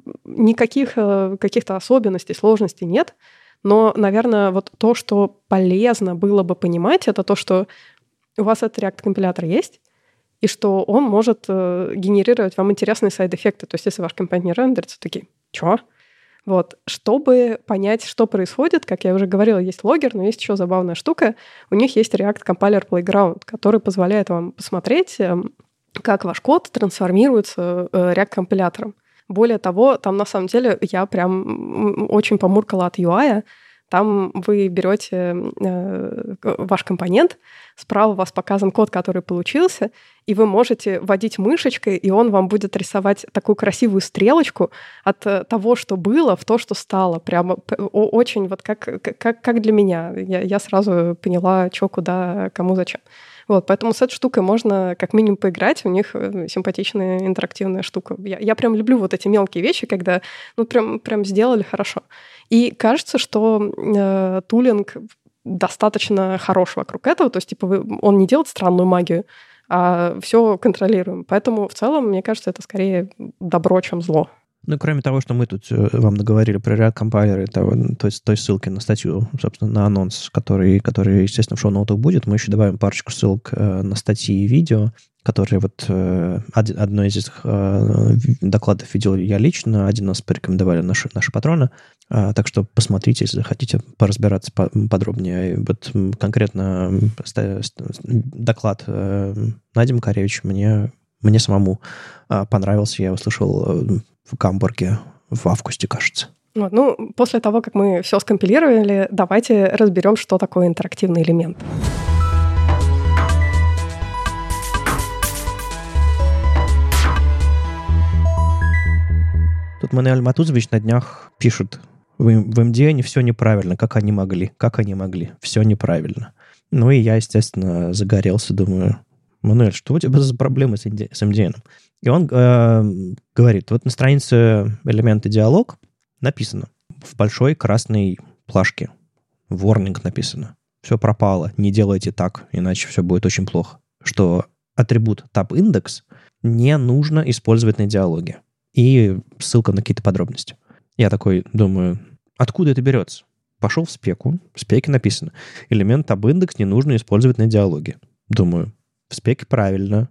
[SPEAKER 1] никаких каких-то особенностей, сложностей нет. Но, наверное, вот то, что полезно было бы понимать, это то, что у вас этот React-компилятор есть, и что он может генерировать вам интересные сайд-эффекты. То есть если ваш компонент не рендерится, такие, чё? Вот. Чтобы понять, что происходит, как я уже говорила, есть логер, но есть еще забавная штука. У них есть React Compiler Playground, который позволяет вам посмотреть, как ваш код трансформируется React-компилятором. Более того, там на самом деле я прям очень помуркала от ю ай. Там вы берете э, ваш компонент, справа у вас показан код, который получился, и вы можете водить мышечкой, и он вам будет рисовать такую красивую стрелочку от того, что было, в то, что стало. Прямо очень вот как, как, как для меня. Я, я сразу поняла, что, куда, кому, зачем. Вот, поэтому с этой штукой можно как минимум поиграть, у них симпатичная интерактивная штука. Я, я прям люблю вот эти мелкие вещи, когда ну, прям, прям сделали хорошо. И кажется, что э, тулинг достаточно хорош вокруг этого, то есть типа вы, он не делает странную магию, а все контролируем. Поэтому в целом, мне кажется, это скорее добро, чем зло.
[SPEAKER 2] Ну, кроме того, что мы тут вам наговорили про React-компайлеры, то, то есть той ссылки на статью, собственно, на анонс, который, который естественно, в шоу-ноутах будет, мы еще добавим парочку ссылок на статьи и видео, которые вот одно из этих докладов видел я лично, один нас порекомендовали наши, наши патроны, так что посмотрите, если захотите поразбираться подробнее. Вот конкретно доклад Нади Макаревич мне, мне самому понравился, я его слышал в Гамбурге в августе, кажется.
[SPEAKER 1] Вот, ну, после того, как мы все скомпилировали, давайте разберем, что такое интерактивный элемент.
[SPEAKER 2] Тут Мануэль Матузович на днях пишет, в, в эм ди эн все неправильно, как они могли, как они могли, все неправильно. Ну и я, естественно, загорелся, думаю, Мануэль, что у тебя за проблемы с эм ди эн? И он э, говорит, вот на странице элементы диалог написано в большой красной плашке. Warning написано. Все пропало, не делайте так, иначе все будет очень плохо. Что атрибут tab-index не нужно использовать на диалоге. И ссылка на какие-то подробности. Я такой думаю, откуда это берется? Пошел в спеку, в спеке написано, элемент tab-index не нужно использовать на диалоге. Думаю, в спеке правильно,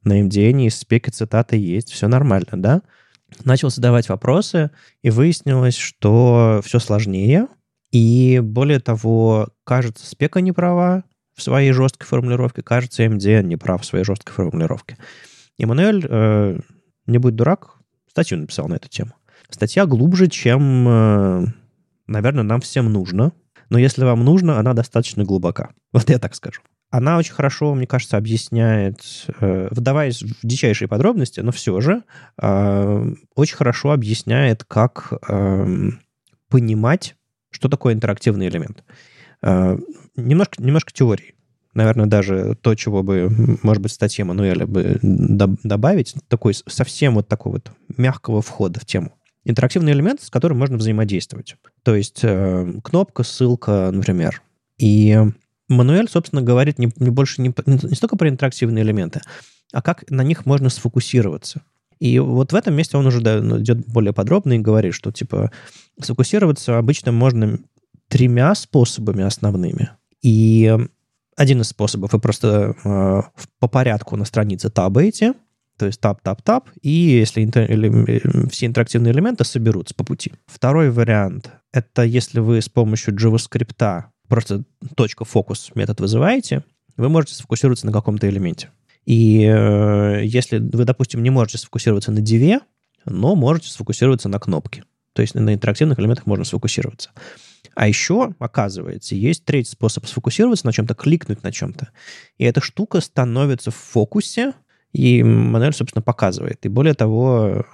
[SPEAKER 2] на эм ди эн спеки цитаты есть, все нормально, да? Начал задавать вопросы, и выяснилось, что все сложнее, и более того, кажется, спека не права в своей жесткой формулировке, кажется, эм ди эн не прав в своей жесткой формулировке. Эммануэль, э, не будь дурак, статью написал на эту тему. Статья глубже, чем, э, наверное, нам всем нужно, но если вам нужно, она достаточно глубока. Вот я так скажу. Она очень хорошо, мне кажется, объясняет, э, вдаваясь в дичайшие подробности, но все же э, очень хорошо объясняет, как э, понимать, что такое интерактивный элемент. Э, немножко, немножко теории. Наверное, даже то, чего бы, может быть, в статье Мануэля бы добавить, такой совсем вот такой вот мягкого входа в тему. Интерактивный элемент, с которым можно взаимодействовать. То есть э, кнопка, ссылка, например. И Мануэль, собственно, говорит не, не больше не, не столько про интерактивные элементы, а как на них можно сфокусироваться. И вот в этом месте он уже да, идет более подробно и говорит, что типа сфокусироваться обычно можно тремя способами основными. И один из способов вы просто э, по порядку на странице табаете, то есть тап, тап, тап, и если интер, или, все интерактивные элементы соберутся по пути. Второй вариант — это если вы с помощью JavaScript просто точка фокус метод вызываете, вы можете сфокусироваться на каком-то элементе. И э, если вы, допустим, не можете сфокусироваться на диве, но можете сфокусироваться на кнопке. То есть на интерактивных элементах можно сфокусироваться. А еще, оказывается, есть третий способ сфокусироваться на чем-то, кликнуть на чем-то. И эта штука становится в фокусе, и Мануэль, собственно, показывает. И более того,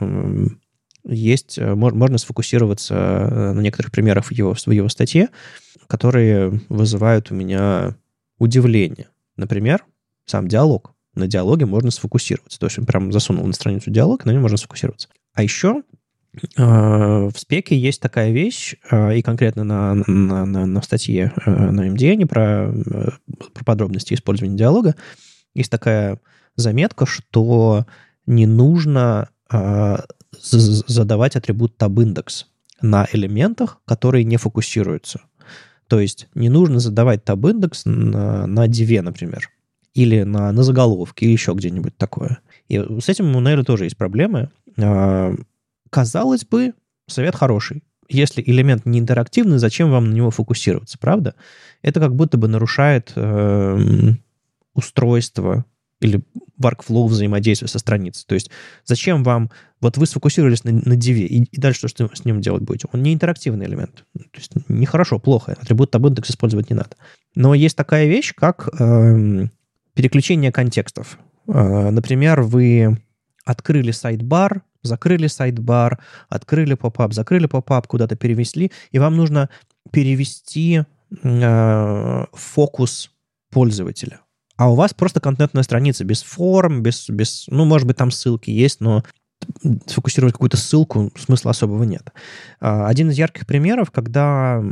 [SPEAKER 2] есть, можно сфокусироваться на некоторых примерах в его, в его статье, которые вызывают у меня удивление. Например, сам диалог. На диалоге можно сфокусироваться. То есть он прям засунул на страницу диалог, на нем можно сфокусироваться. А еще в спеке есть такая вещь, и конкретно на, на, на, на статье на эм ди эн про, про подробности использования диалога, есть такая заметка, что не нужно э, задавать атрибут tab-index на элементах, которые не фокусируются. То есть не нужно задавать tab-index на, на диве, например, или на, на заголовке, или еще где-нибудь такое. И с этим у Мануэля тоже есть проблемы. Э, казалось бы, совет хороший. Если элемент не интерактивный, зачем вам на него фокусироваться, правда? Это как будто бы нарушает э, устройство или workflow взаимодействия со страницей. То есть зачем вам... Вот вы сфокусировались на, на диве, и, и дальше что с ним делать будете? Он не интерактивный элемент. То есть нехорошо, плохо. Атрибут tab-index использовать не надо. Но есть такая вещь, как э, переключение контекстов. Э, например, вы открыли сайдбар, закрыли сайдбар, открыли поп-ап, закрыли поп-ап, куда-то перевесли, и вам нужно перевести э, фокус пользователя. А у вас просто контентная страница без форм, без, без... Ну, может быть, там ссылки есть, но сфокусировать какую-то ссылку смысла особого нет. Один из ярких примеров, когда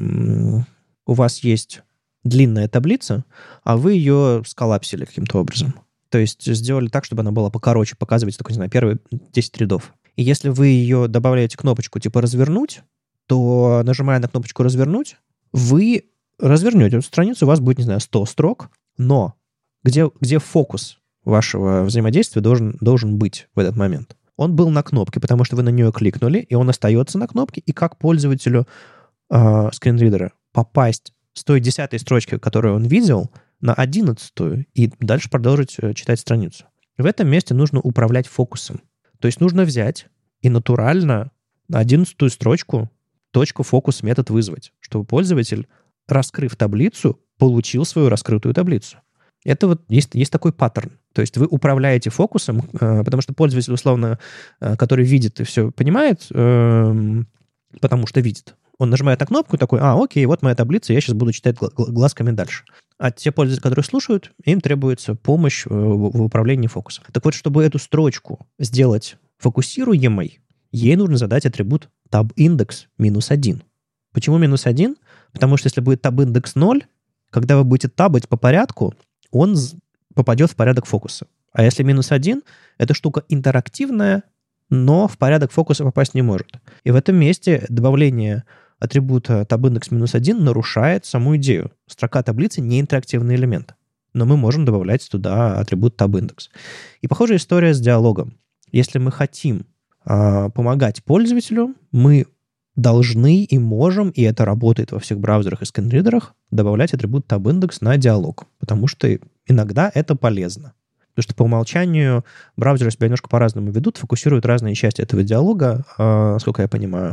[SPEAKER 2] у вас есть длинная таблица, а вы ее сколлапсили каким-то образом. То есть сделали так, чтобы она была покороче, показывать только, не знаю, первые десять рядов. И если вы ее добавляете кнопочку типа «развернуть», то, нажимая на кнопочку «развернуть», вы развернете эту страницу, у вас будет, не знаю, сто строк, но где, где фокус вашего взаимодействия должен, должен быть в этот момент? Он был на кнопке, потому что вы на нее кликнули, и он остается на кнопке, и как пользователю э, скринридера попасть с той десятой строчки, которую он видел, на одиннадцатую, и дальше продолжить э, читать страницу. В этом месте нужно управлять фокусом. То есть нужно взять и натурально на одиннадцатую строчку точку фокус метод вызвать, чтобы пользователь, раскрыв таблицу, получил свою раскрытую таблицу. Это вот есть, есть такой паттерн. То есть вы управляете фокусом, э, потому что пользователь, условно, э, который видит и все понимает, э, потому что видит, он нажимает на кнопку и такой: а, окей, вот моя таблица, я сейчас буду читать глазками дальше. А те пользователи, которые слушают, им требуется помощь в, в управлении фокусом. Так вот, чтобы эту строчку сделать фокусируемой, ей нужно задать атрибут tab-index минус один. Почему минус один? Потому что если будет tab-index ноль, когда вы будете табать по порядку, он попадет в порядок фокуса. А если минус один, эта штука интерактивная, но в порядок фокуса попасть не может. И в этом месте добавление атрибута tab-index минус один нарушает саму идею. Строка таблицы — не интерактивный элемент. но мы можем добавлять туда атрибут TabIndex. И похожая история с диалогом. Если мы хотим э, помогать пользователю, мы должны и можем, и это работает во всех браузерах и скринридерах, добавлять атрибут TabIndex на диалог, потому что иногда это полезно. Потому что по умолчанию браузеры себя немножко по-разному ведут, фокусируют разные части этого диалога, э, насколько я понимаю,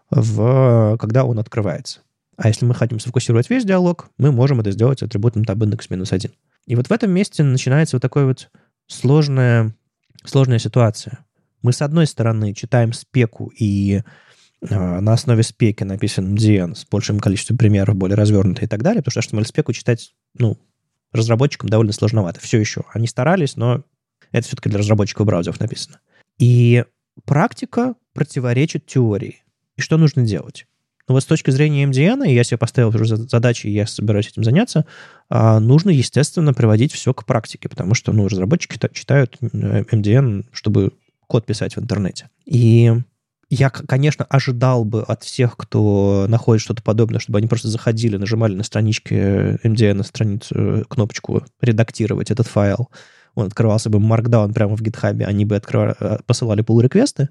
[SPEAKER 2] в, когда он открывается. А если мы хотим сфокусировать весь диалог, мы можем это сделать атрибутом TabIndex минус один. И вот в этом месте начинается вот такая вот сложная, сложная ситуация. Мы, с одной стороны, читаем спеку, и э, на основе спеки написан эм ди эн с большим количеством примеров, более развернутый и так далее, потому что эйч ти эм эль-спеку читать, ну, разработчикам довольно сложновато. Все еще. Они старались, но это все-таки для разработчиков браузеров написано. И практика противоречит теории. И что нужно делать? Ну вот с точки зрения эм ди эн, и я себе поставил уже задачи, и я собираюсь этим заняться, нужно, естественно, приводить все к практике, потому что, ну, разработчики читают эм ди эн, чтобы код писать в интернете. И я, конечно, ожидал бы от всех, кто находит что-то подобное, чтобы они просто заходили, нажимали на страничке эм ди эн, на страницу, кнопочку «Редактировать этот файл». Он открывался бы Markdown прямо в GitHub, они бы открывали, посылали pull-реквесты.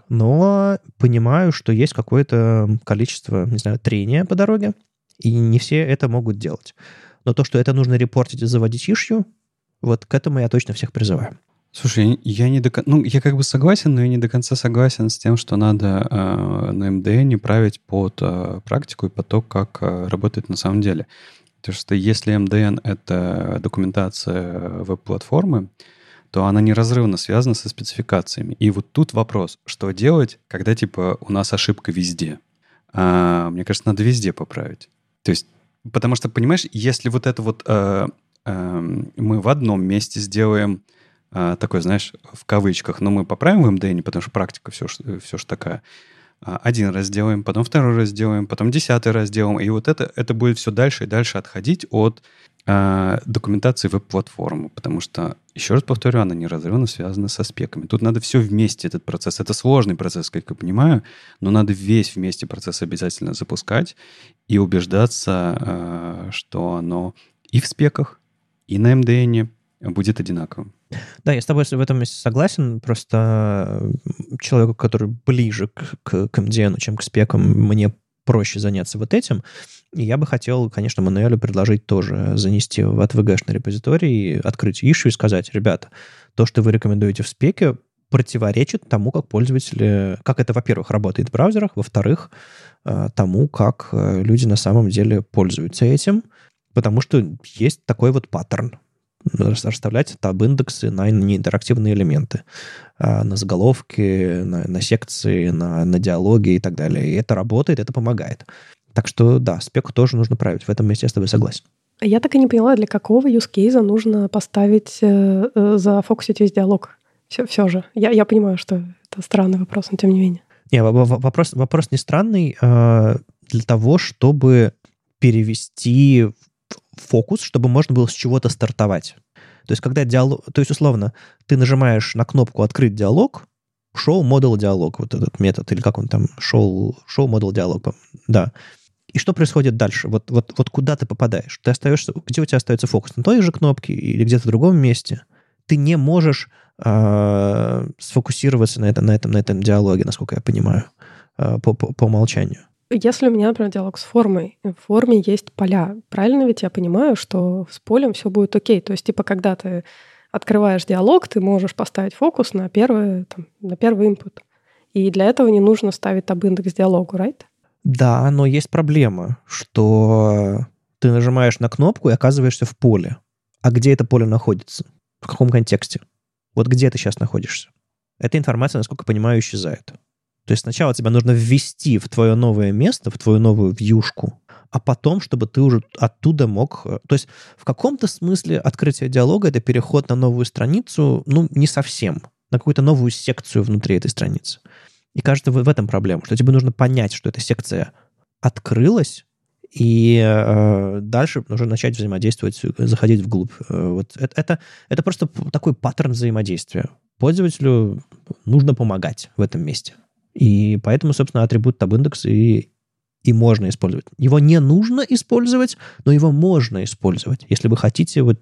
[SPEAKER 2] Но понимаю, что есть какое-то количество, не знаю, трения по дороге, и не все это могут делать. Но то, что это нужно репортить и заводить issue, вот к этому я точно всех призываю.
[SPEAKER 3] Слушай, я, я не до конца... Ну, я как бы согласен, но я не до конца согласен с тем, что надо э, на эм ди эн править под э, практику и под то, как э, работает на самом деле. Потому что если эм ди эн — это документация веб-платформы, то она неразрывно связана со спецификациями. И вот тут вопрос, что делать, когда, типа, у нас ошибка везде? А, мне кажется, надо везде поправить. То есть, потому что, понимаешь, если вот это вот э, э, мы в одном месте сделаем э, такой, знаешь, в кавычках, но мы поправим в эм ди эн, потому что практика все, все же такая. Один раз сделаем, потом второй раз сделаем, потом десятый раз сделаем. И вот это, это будет все дальше и дальше отходить от э, документации веб-платформы. Потому что, еще раз повторю, она неразрывно связана со спеками. Тут надо все вместе, этот процесс. Это сложный процесс, как я понимаю, но надо весь вместе процесс обязательно запускать и убеждаться, э, что оно и в спеках, и на эм ди эн будет одинаковым.
[SPEAKER 2] Да, я с тобой в этом месте согласен. Просто человеку, который ближе к, к, к эм ди эн, чем к спекам, мне проще заняться вот этим. И я бы хотел, конечно, Мануэлю предложить тоже занести в эй ти ви джи-шный репозиторий, открыть issue и сказать: ребята, то, что вы рекомендуете в спеке, противоречит тому, как пользователи... Как это, во-первых, работает в браузерах, во-вторых, тому, как люди на самом деле пользуются этим, потому что есть такой вот паттерн. Расставлять таб-индексы на неинтерактивные элементы, на заголовки, на, на секции, на, на диалоги и так далее. И это работает, это помогает. Так что, да, спеку тоже нужно править. В этом месте я с тобой согласен.
[SPEAKER 1] Я так и не поняла, для какого юзкейза нужно поставить, э, э, зафокусить весь диалог. Все, все же. Я, я понимаю, что это странный вопрос, но тем не менее.
[SPEAKER 2] Не, вопрос, вопрос не странный. Э, для того, чтобы перевести фокус, чтобы можно было с чего-то стартовать. То есть, когда диалог... То есть, условно, ты нажимаешь на кнопку «Открыть диалог», show model диалог, вот этот метод, или как он там, show, show model диалог, да. И что происходит дальше? Вот, вот, вот куда ты попадаешь? Ты остаешься... Где у тебя остается фокус? На той же кнопке или где-то в другом месте? Ты не можешь э, сфокусироваться на этом, на, этом, на этом диалоге, насколько я понимаю, э, по, по, по умолчанию.
[SPEAKER 1] Если у меня, например, диалог с формой, в форме есть поля, правильно ведь я понимаю, что с полем все будет окей? То есть, типа, когда ты открываешь диалог, ты можешь поставить фокус на первый, там, на первый input. И для этого не нужно ставить таб-индекс диалогу, right?
[SPEAKER 2] Да, но есть проблема, что ты нажимаешь на кнопку и оказываешься в поле. А где это поле находится? В каком контексте? Вот где ты сейчас находишься? Эта информация, насколько я понимаю, исчезает. То есть сначала тебя нужно ввести в твое новое место, в твою новую вьюшку, а потом, чтобы ты уже оттуда мог... То есть в каком-то смысле открытие диалога — это переход на новую страницу, ну, не совсем, на какую-то новую секцию внутри этой страницы. И кажется, в этом проблема, что тебе нужно понять, что эта секция открылась, и э, дальше нужно начать взаимодействовать, заходить вглубь. Вот это, это, это просто такой паттерн взаимодействия. Пользователю нужно помогать в этом месте. И поэтому, собственно, атрибут таб-индекс и, и можно использовать. Его не нужно использовать, но его можно использовать, если вы хотите вот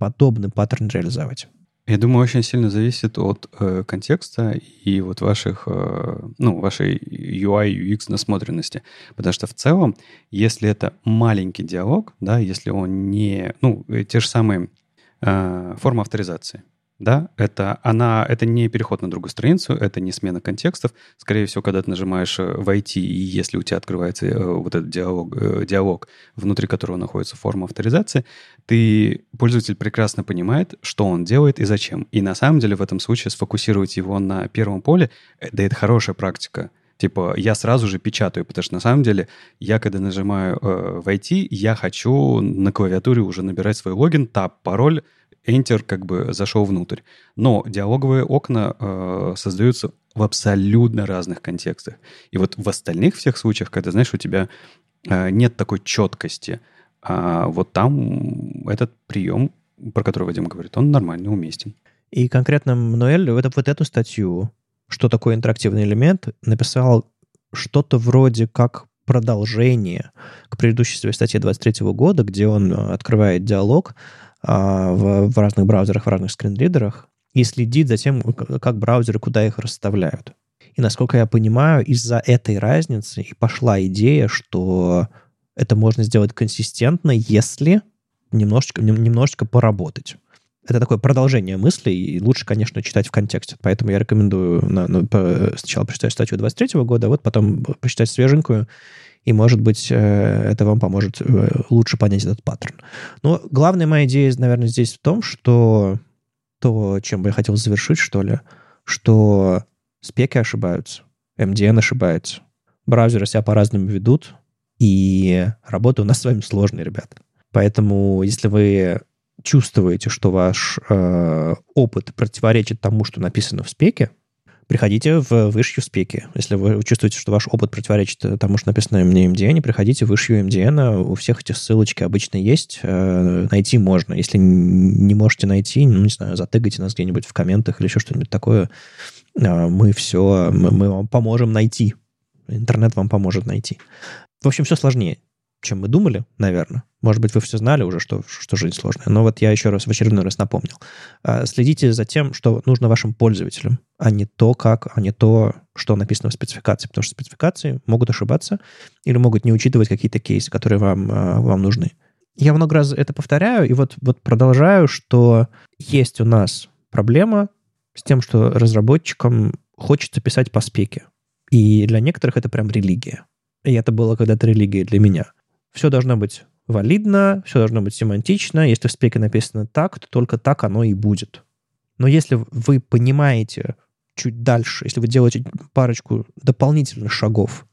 [SPEAKER 2] подобный паттерн реализовать?
[SPEAKER 3] Я думаю, очень сильно зависит от э, контекста и вот ваших, э, ну, вашей ю ай, ю экс насмотренности. Потому что в целом, если это маленький диалог, да, если он не... Ну, те же самые э, формы авторизации, да, это, она, это не переход на другую страницу, это не смена контекстов. Скорее всего, когда ты нажимаешь «Войти», и если у тебя открывается э, вот этот диалог, э, диалог, внутри которого находится форма авторизации, ты, пользователь прекрасно понимает, что он делает и зачем. И на самом деле в этом случае сфокусировать его на первом поле, да, это хорошая практика. Типа, я сразу же печатаю, потому что на самом деле я, когда нажимаю э, «Войти», я хочу на клавиатуре уже набирать свой логин, таб, пароль, Enter, как бы зашел внутрь. Но диалоговые окна э, создаются в абсолютно разных контекстах. И вот в остальных всех случаях, когда, знаешь, у тебя э, нет такой четкости, а вот там этот прием, про который Вадим говорит, он нормально уместен.
[SPEAKER 2] И конкретно Мануэль вот, вот эту статью, что такое интерактивный элемент, написал что-то вроде как продолжение к предыдущей своей статье двадцать третьего года, где он открывает диалог а, в, в разных браузерах, в разных скринридерах и следит за тем, как браузеры, куда их расставляют. И, насколько я понимаю, из-за этой разницы и пошла идея, что это можно сделать консистентно, если немножечко, немножечко поработать. Это такое продолжение мыслей, и лучше, конечно, читать в контексте. Поэтому я рекомендую на, на, сначала прочитать статью двадцать третьего года, а вот потом прочитать свеженькую, и, может быть, это вам поможет лучше понять этот паттерн. Но главная моя идея, наверное, здесь в том, что то, чем бы я хотел завершить, что ли, что спеки ошибаются, эм ди эн ошибается, браузеры себя по-разному ведут, и работа у нас с вами сложная, ребята. Поэтому, если вы чувствуете, что ваш э, опыт противоречит тому, что написано в спеке, приходите в вышью спеки. Если вы чувствуете, что ваш опыт противоречит тому, что написано на эм ди эн, приходите в вышью эм ди эн. У всех эти ссылочки обычно есть. Э, найти можно. Если не можете найти, ну, не знаю, затегайте нас где-нибудь в комментах или еще что-нибудь такое. Э, мы все, мы, мы вам поможем найти. Интернет вам поможет найти. В общем, все сложнее, чем мы думали, наверное. Может быть, вы все знали уже, что, что жизнь сложная. Но вот я еще раз, в очередной раз напомнил. Следите за тем, что нужно вашим пользователям, а не то, как, а не то, что написано в спецификации. Потому что спецификации могут ошибаться или могут не учитывать какие-то кейсы, которые вам, вам нужны. Я много раз это повторяю, и вот, вот продолжаю, что есть у нас проблема с тем, что разработчикам хочется писать по спеке. И для некоторых это прям религия. И это было когда-то религией для меня. Все должно быть валидно, все должно быть семантично. Если в спеке написано так, то только так оно и будет. Но если вы понимаете чуть дальше, если вы делаете парочку дополнительных шагов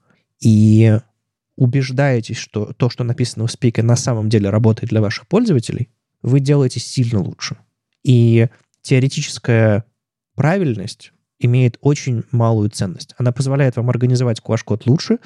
[SPEAKER 2] и убеждаетесь, что то, что написано в спеке, на самом деле работает для ваших пользователей, вы делаете сильно лучше. И теоретическая правильность имеет очень малую ценность. Она позволяет вам организовать ваш код лучше,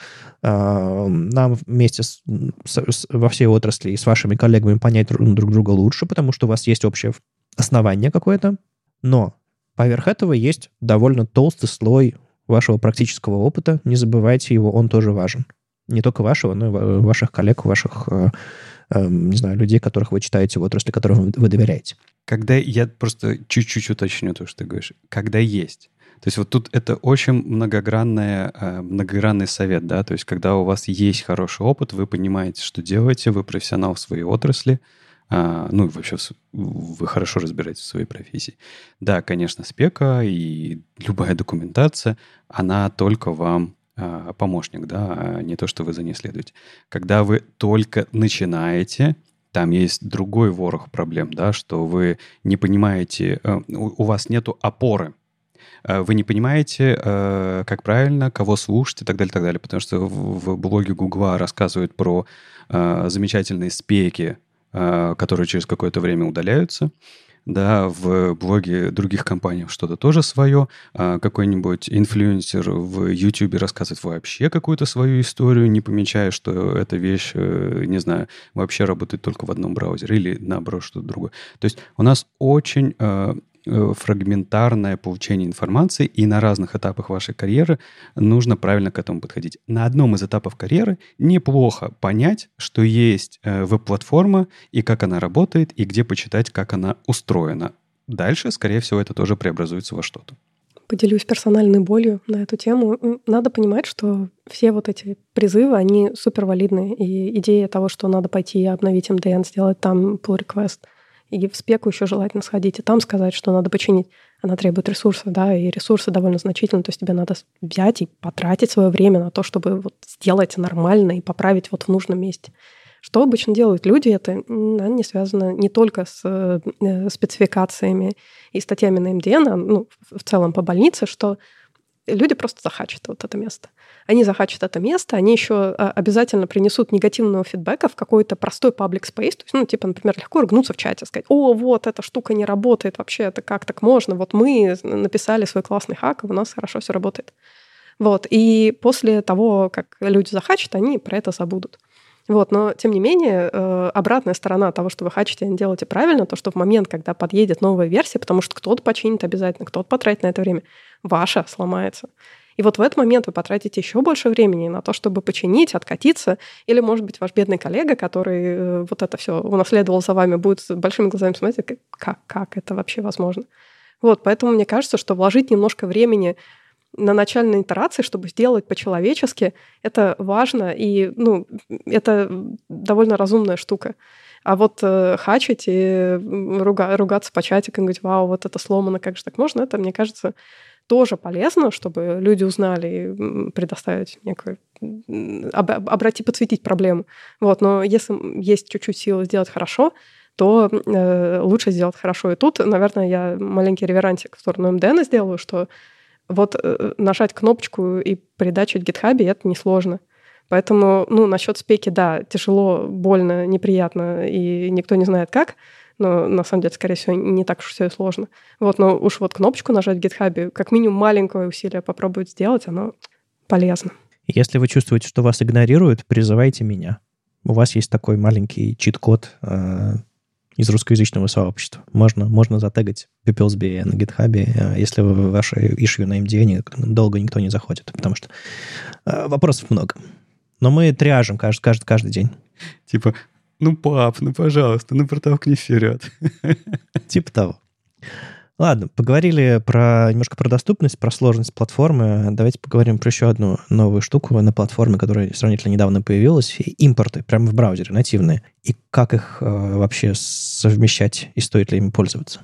[SPEAKER 2] нам вместе с, с, во всей отрасли и с вашими коллегами понять друг друга лучше, потому что у вас есть общее основание какое-то, но поверх этого есть довольно толстый слой вашего практического опыта. Не забывайте его, он тоже важен. Не только вашего, но и ваших коллег, ваших, не знаю, людей, которых вы читаете в отрасли, которым вы доверяете.
[SPEAKER 3] Когда я просто чуть-чуть уточню то, что ты говоришь. Когда есть. То есть вот тут это очень многогранная, многогранный совет, да, то есть когда у вас есть хороший опыт, вы понимаете, что делаете, вы профессионал в своей отрасли, ну и вообще вы хорошо разбираетесь в своей профессии. Да, конечно, спека и любая документация, она только вам помощник, да, а не то, что вы за ней следуете. Когда вы только начинаете, там есть другой ворох проблем, да, что вы не понимаете, у вас нету опоры. Вы не понимаете, как правильно, кого слушать и так далее, так далее. Потому что в блоге Гугла рассказывают про замечательные спеки, которые через какое-то время удаляются. Да, в блоге других компаний что-то тоже свое. Какой-нибудь инфлюенсер в YouTube рассказывает вообще какую-то свою историю, не помечая, что эта вещь, не знаю, вообще работает только в одном браузере или наоборот что-то другое. То есть у нас очень фрагментарное получение информации, и на разных этапах вашей карьеры нужно правильно к этому подходить. На одном из этапов карьеры неплохо понять, что есть веб-платформа, и как она работает, и где почитать, как она устроена. Дальше, скорее всего, это тоже преобразуется во что-то.
[SPEAKER 1] Поделюсь персональной болью на эту тему. Надо понимать, что все вот эти призывы, они супервалидные. И идея того, что надо пойти и обновить эм ди эн, сделать там pull request, и в спеку еще желательно сходить, и там сказать, что надо починить, она требует ресурсов, да, и ресурсы довольно значительные, то есть тебе надо взять и потратить свое время на то, чтобы вот сделать нормально и поправить вот в нужном месте. Что обычно делают люди, это не связано не только с э, спецификациями и статьями на эм ди эн, а ну, в целом по больнице, что люди просто захачат вот это место. Они захачат это место, они еще обязательно принесут негативного фидбэка в какой-то простой public space, то есть, ну, типа, например, легко ругнуться в чате, сказать: о, вот, эта штука не работает вообще, это как так можно? Вот мы написали свой классный хак, и у нас хорошо все работает. Вот, и после того, как люди захачат, они про это забудут. Вот, но, тем не менее, обратная сторона того, что вы хачите, не делаете правильно, то, что в момент, когда подъедет новая версия, потому что кто-то починит обязательно, кто-то потратит на это время, ваша сломается. И вот в этот момент вы потратите еще больше времени на то, чтобы починить, откатиться, или, может быть, ваш бедный коллега, который вот это все унаследовал за вами, будет с большими глазами смотреть, как, как это вообще возможно. Вот, поэтому мне кажется, что вложить немножко времени на начальной итерации, чтобы сделать по-человечески, это важно, и ну, это довольно разумная штука. А вот э, хачить и руга, ругаться по чатикам, говорить: вау, вот это сломано, как же так можно, это, мне кажется, тоже полезно, чтобы люди узнали и предоставить некую, об, обрати, подсветить проблему. Вот, но если есть чуть-чуть силы сделать хорошо, то э, лучше сделать хорошо. И тут, наверное, я маленький реверансик в сторону эм ди эн сделаю, что вот э, нажать кнопочку и придачить в GitHub — это несложно. Поэтому, ну, насчет спеки, да, тяжело, больно, неприятно, и никто не знает как, но на самом деле, скорее всего, не так уж все и сложно. Вот, но уж вот кнопочку нажать в GitHub, как минимум маленькое усилие попробовать сделать, оно полезно.
[SPEAKER 2] Если вы чувствуете, что вас игнорируют, призывайте меня. У вас есть такой маленький чит-код э, из русскоязычного сообщества. Можно, можно затегать Peoples.би на GitHub, если ваше issue на эм ди эн долго никто не заходит, потому что э, вопросов много. Но мы триажим каждый, каждый, каждый день.
[SPEAKER 3] Типа: ну, пап, ну, пожалуйста, ну, протолкни вперед.
[SPEAKER 2] Типа того. Ладно, поговорили про, немножко про доступность, про сложность платформы. Давайте поговорим про еще одну новую штуку на платформе, которая сравнительно недавно появилась. Импорты прямо в браузере, нативные. И как их э, вообще совмещать, и стоит ли ими пользоваться?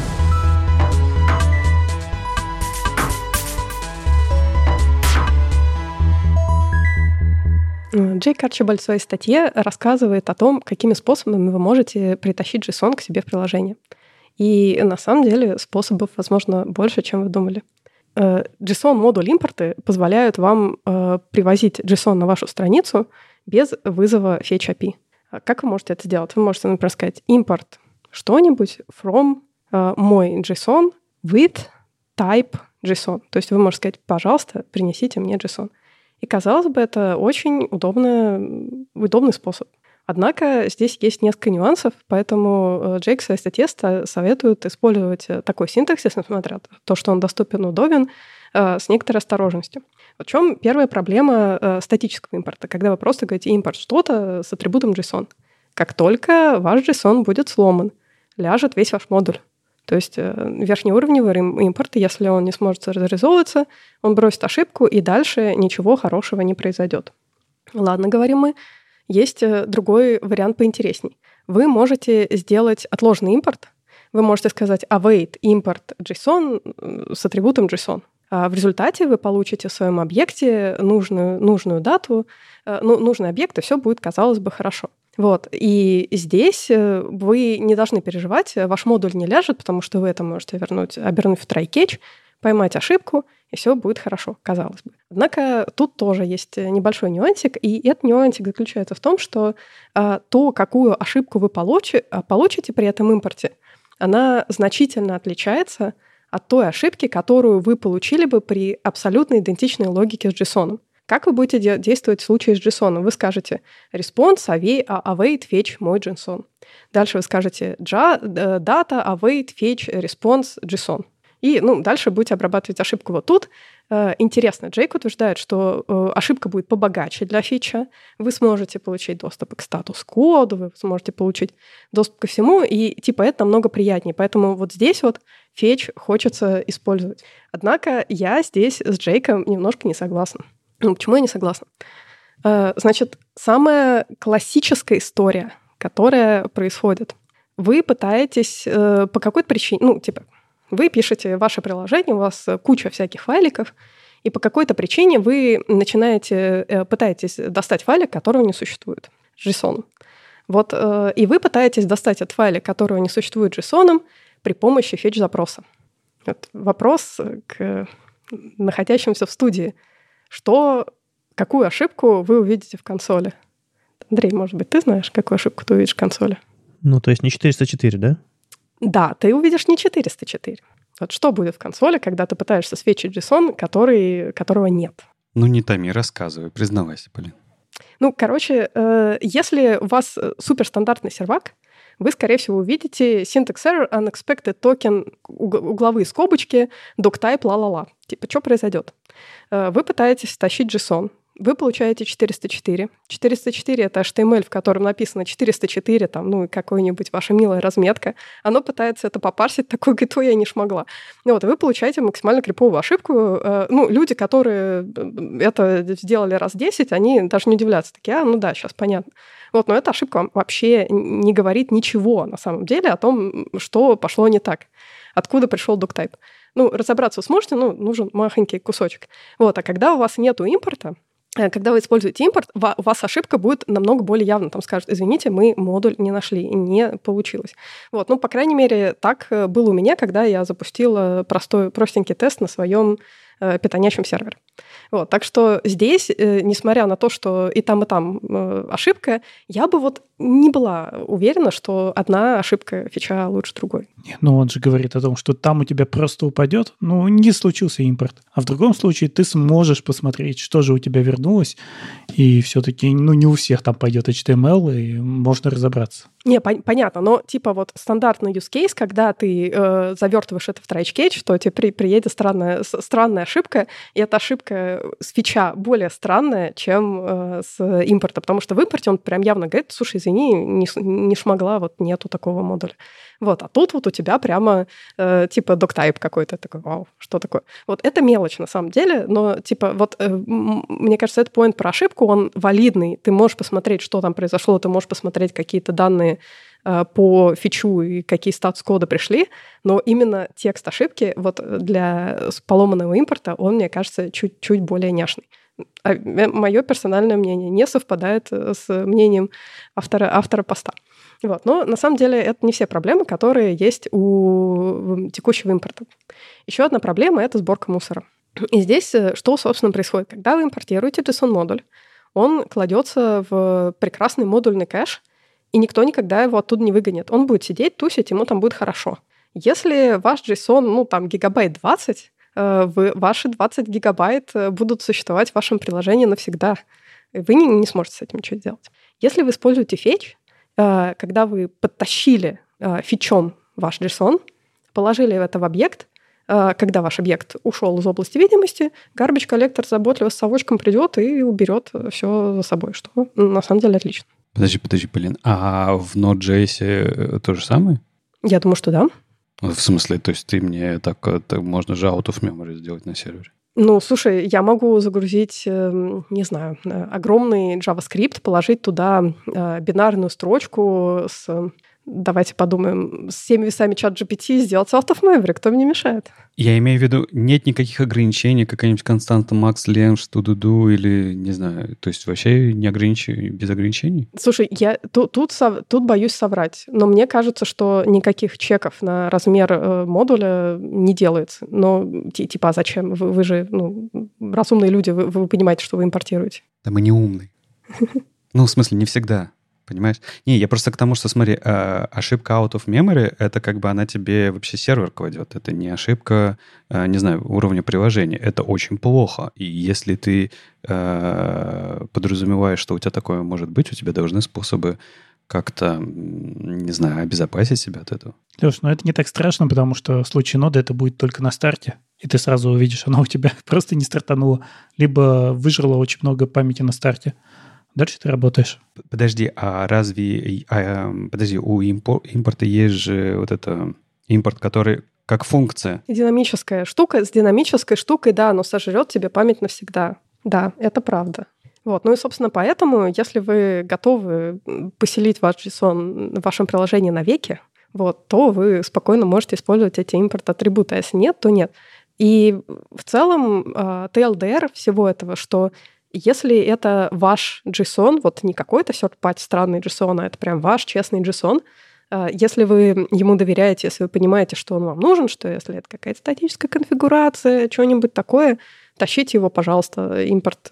[SPEAKER 1] Джейк Арчибальд в своей статье рассказывает о том, какими способами вы можете притащить JSON к себе в приложение. И на самом деле способов, возможно, больше, чем вы думали. JSON-модуль импорты позволяют вам привозить JSON на вашу страницу без вызова Fetch эй пи ай. Как вы можете это сделать? Вы можете, например, сказать: import что-нибудь from мой JSON with type JSON. То есть вы можете сказать: пожалуйста, принесите мне JSON. И, казалось бы, это очень удобный, удобный способ. Однако здесь есть несколько нюансов, поэтому Джейк в своей статье советует использовать такой синтаксис, несмотря на то, что он доступен, удобен, с некоторой осторожностью. В чем первая проблема статического импорта? Когда вы просто говорите импорт что-то с атрибутом JSON. Как только ваш JSON будет сломан, ляжет весь ваш модуль. То есть верхнеуровневый импорт, если он не сможет реализовываться, он бросит ошибку, и дальше ничего хорошего не произойдет. Ладно, говорим мы. Есть другой вариант поинтересней. Вы можете сделать отложенный импорт. Вы можете сказать await import JSON с атрибутом JSON. А в результате вы получите в своем объекте нужную, нужную дату, ну, нужный объект, и все будет, казалось бы, хорошо. Вот. И здесь вы не должны переживать, ваш модуль не ляжет, потому что вы это можете вернуть, обернуть в try-catch, поймать ошибку, и все будет хорошо, казалось бы. Однако тут тоже есть небольшой нюансик, и этот нюансик заключается в том, что а, то, какую ошибку вы получи, получите при этом импорте, она значительно отличается от той ошибки, которую вы получили бы при абсолютно идентичной логике с JSON. Как вы будете де- действовать в случае с JSON? Вы скажете response, await, fetch, мой JSON. Дальше вы скажете data, await, fetch, response, JSON. И ну, дальше будете обрабатывать ошибку. Вот тут э, интересно, Джейк утверждает, что э, ошибка будет побогаче для фича. Вы сможете получить доступ к статус-коду, вы сможете получить доступ ко всему, и типа это намного приятнее. Поэтому вот здесь вот фетч хочется использовать. Однако я здесь с Джейком немножко не согласна. Ну, почему я не согласна? Э, значит, самая классическая история, которая происходит, вы пытаетесь э, по какой-то причине, ну, типа, вы пишете ваше приложение, у вас куча всяких файликов, и по какой-то причине вы начинаете, пытаетесь достать файлик, которого не существует, JSON. Вот, и вы пытаетесь достать этот файлик, которого не существует JSON, при помощи фетч-запроса. Вот вопрос к находящимся в студии. Что, какую ошибку вы увидите в консоли? Андрей, может быть, ты знаешь, какую ошибку ты увидишь в консоли?
[SPEAKER 2] Ну, то есть не четыреста четыре, да?
[SPEAKER 1] Да, ты увидишь не четыреста четыре. Вот что будет в консоли, когда ты пытаешься сфетчить JSON, который, которого нет?
[SPEAKER 3] Ну, не томи, рассказывай, признавайся, Полин.
[SPEAKER 1] Ну, короче, э, если у вас суперстандартный сервак, вы, скорее всего, увидите syntax error, unexpected token, угловые скобочки, doctype, ла-ла-ла. Типа, что произойдет? Э, вы пытаетесь стащить JSON. Вы получаете четыреста четыре. четыреста четыре — это эйч ти эм эль, в котором написано четыреста четыре, там, ну, и какая-нибудь ваша милая разметка. Оно пытается это попарсить, такое, говорит, ой, я не шмогла. Ну, вот, и вы получаете максимально криповую ошибку. Ну, люди, которые это сделали раз десять, они даже не удивляются. Такие, а, ну да, сейчас понятно. Вот, но эта ошибка вам вообще не говорит ничего, на самом деле, о том, что пошло не так. Откуда пришел doctype. Ну, разобраться вы сможете, ну, нужен махонький кусочек. Вот, а когда у вас нету импорта, когда вы используете импорт, у вас ошибка будет намного более явна. Там скажут, извините, мы модуль не нашли, не получилось. Вот. Ну, по крайней мере, так было у меня, когда я запустила простой, простенький тест на своем э, питонячем сервере. Вот. Так что здесь, э, несмотря на то, что и там, и там э, ошибка, я бы вот не была уверена, что одна ошибка фича лучше другой.
[SPEAKER 4] Нет, ну он же говорит о том, что там у тебя просто упадет, ну не случился импорт. А в другом случае ты сможешь посмотреть, что же у тебя вернулось, и все-таки, ну не у всех там пойдет эйч ти эм эл, и можно разобраться.
[SPEAKER 1] Не, пон- понятно, но типа вот стандартный use case, когда ты э, завертываешь это в try-catch, то тебе при, приедет странная, странная ошибка, и эта ошибка с фича более странная, чем э, с импорта, потому что в импорте он прям явно говорит, слушай, извини, не, не шмогла, вот нету такого модуля. Вот, а тут вот у тебя прямо э, типа doctype какой-то, такой, вау, что такое? Вот это мелочь на самом деле, но типа вот э, мне кажется, этот поинт про ошибку, он валидный, ты можешь посмотреть, что там произошло, ты можешь посмотреть какие-то данные э, по фичу и какие статус-коды пришли, но именно текст ошибки вот для поломанного импорта, он, мне кажется, чуть-чуть более няшный. А мое персональное мнение не совпадает с мнением автора, автора поста. Вот. Но на самом деле это не все проблемы, которые есть у текущего импорта. Еще одна проблема — это сборка мусора. И здесь что, собственно, происходит? Когда вы импортируете JSON-модуль, он кладется в прекрасный модульный кэш, и никто никогда его оттуда не выгонит. Он будет сидеть, тусить, ему там будет хорошо. Если ваш JSON, ну, там, гигабайт двадцать, вы, ваши двадцать гигабайт будут существовать в вашем приложении навсегда. Вы не, не сможете с этим ничего сделать. Если вы используете фетч, когда вы подтащили фетчом ваш JSON, положили это в объект, когда ваш объект ушел из области видимости, garbage коллектор заботливо с совочком придет и уберет все за собой, что на самом деле отлично.
[SPEAKER 3] Подожди, подожди, Полин. А в Node.js то же самое?
[SPEAKER 1] Я думаю, что да.
[SPEAKER 3] В смысле, то есть ты мне так, так можно же out of memory сделать на сервере?
[SPEAKER 1] Ну, слушай, я могу загрузить, не знаю, огромный JavaScript, положить туда бинарную строчку с, давайте подумаем, с всеми весами чат джи пи ти, сделать out of memory, кто мне мешает?
[SPEAKER 3] Я имею в виду, нет никаких ограничений, какая-нибудь константа max length, to-do-do или, не знаю, то есть вообще не огранич... без ограничений?
[SPEAKER 1] Слушай, я тут, тут, тут боюсь соврать, но мне кажется, что никаких чеков на размер э, модуля не делается. Но типа, а зачем? Вы, вы же ну, разумные люди, вы, вы понимаете, что вы импортируете.
[SPEAKER 3] Да мы не умные. Ну, в смысле, не всегда. Понимаешь? Не, я просто к тому, что, смотри, э, ошибка out of memory, это как бы она тебе вообще сервер кладет. Это не ошибка, э, не знаю, уровня приложения. Это очень плохо. И если ты э, подразумеваешь, что у тебя такое может быть, у тебя должны способы как-то, не знаю, обезопасить себя от этого.
[SPEAKER 4] Леш, ну это не так страшно, потому что в случае ноды это будет только на старте, и ты сразу увидишь, она у тебя просто не стартанула, либо выжрала очень много памяти на старте. Дальше ты работаешь.
[SPEAKER 3] Подожди, а разве... А, подожди, у импорта есть же вот это импорт, который как функция.
[SPEAKER 1] Динамическая штука. С динамической штукой, да, оно сожрет тебе память навсегда. Да, это правда. Вот. Ну и, собственно, поэтому, если вы готовы поселить ваш JSON в вашем приложении навеки, вот, то вы спокойно можете использовать эти импорт-атрибуты. А если нет, то нет. И в целом ти эл ди ар всего этого, что если это ваш JSON, вот не какой-то third-party странный JSON, а это прям ваш честный JSON, если вы ему доверяете, если вы понимаете, что он вам нужен, что если это какая-то статическая конфигурация, что-нибудь такое, тащите его, пожалуйста, импорт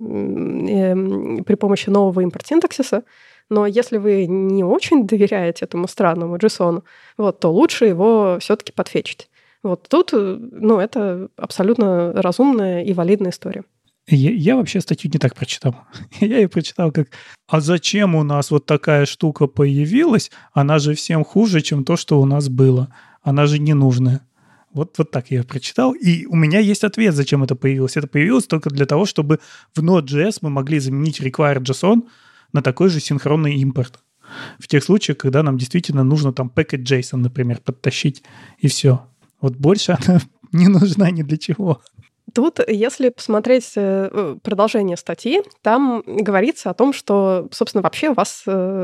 [SPEAKER 1] при помощи нового импорт-синтаксиса. Но если вы не очень доверяете этому странному JSON, вот, то лучше его все-таки подфетчить. Вот тут, ну, это абсолютно разумная и валидная история.
[SPEAKER 4] Я, я вообще статью не так прочитал. Я ее прочитал как «А зачем у нас вот такая штука появилась? Она же всем хуже, чем то, что у нас было. Она же ненужная». Вот, вот так я ее прочитал. И у меня есть ответ, зачем это появилось. Это появилось только для того, чтобы в Node.js мы могли заменить require.json на такой же синхронный импорт. В тех случаях, когда нам действительно нужно там package.json, например, подтащить, и все. Вот больше она не нужна ни для чего.
[SPEAKER 1] Тут, если посмотреть продолжение статьи, там говорится о том, что, собственно, вообще у вас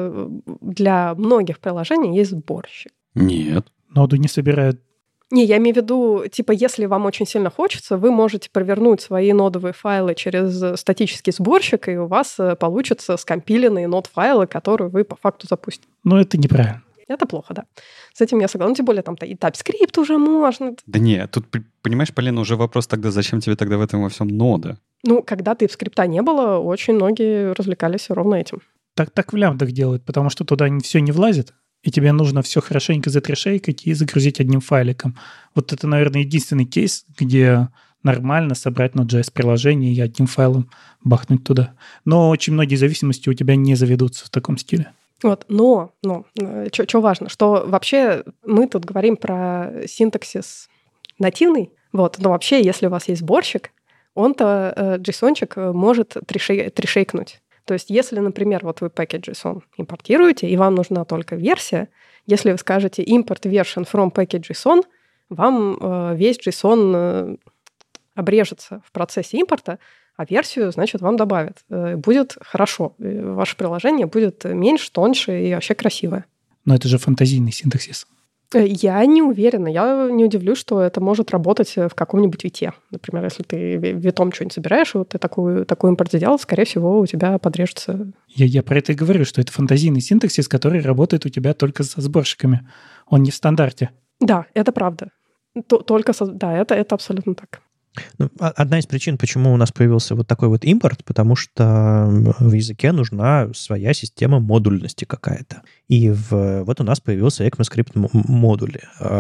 [SPEAKER 1] для многих приложений есть сборщик.
[SPEAKER 3] Нет.
[SPEAKER 4] Ноду не собирают.
[SPEAKER 1] Не, я имею в виду, типа, если вам очень сильно хочется, вы можете провернуть свои нодовые файлы через статический сборщик, и у вас получатся скомпиленные нод-файлы, которые вы по факту запустите.
[SPEAKER 4] Но это неправильно.
[SPEAKER 1] Это плохо, да. С этим я согласна. Тем более там и TypeScript уже можно.
[SPEAKER 3] Да не, тут, понимаешь, Полина, уже вопрос тогда, зачем тебе тогда в этом во всем нода?
[SPEAKER 1] Ну, когда TypeScript не было, очень многие развлекались ровно этим.
[SPEAKER 4] Так, так в лямбдах делают, потому что туда все не влазит, и тебе нужно все хорошенько затрешейкать и загрузить одним файликом. Вот это, наверное, единственный кейс, где нормально собрать Node.js приложение и одним файлом бахнуть туда. Но очень многие зависимости у тебя не заведутся в таком стиле.
[SPEAKER 1] Вот, но, но что важно, что вообще мы тут говорим про синтаксис нативный, вот, но вообще, если у вас есть сборщик, он-то э, JSON-чик может трешей, трешейкнуть. То есть, если, например, вот вы package.json импортируете, и вам нужна только версия, если вы скажете import version from package.json, вам э, весь JSON э, обрежется в процессе импорта, а версию, значит, вам добавят. Будет хорошо. Ваше приложение будет меньше, тоньше и вообще красивое.
[SPEAKER 4] Но это же фантазийный синтаксис.
[SPEAKER 1] Я не уверена. Я не удивлюсь, что это может работать в каком-нибудь вите. Например, если ты витом что-нибудь собираешь, вот ты такую, такой импорт сделал, скорее всего, у тебя подрежется.
[SPEAKER 4] Я, я про это и говорю, что это фантазийный синтаксис, который работает у тебя только со сборщиками. Он не в стандарте.
[SPEAKER 1] Да, это правда. Только со... Да, это, это абсолютно так.
[SPEAKER 2] Ну, одна из причин, почему у нас появился вот такой вот импорт, потому что в языке нужна своя система модульности какая-то. И в, вот у нас появился ECMAScript модули.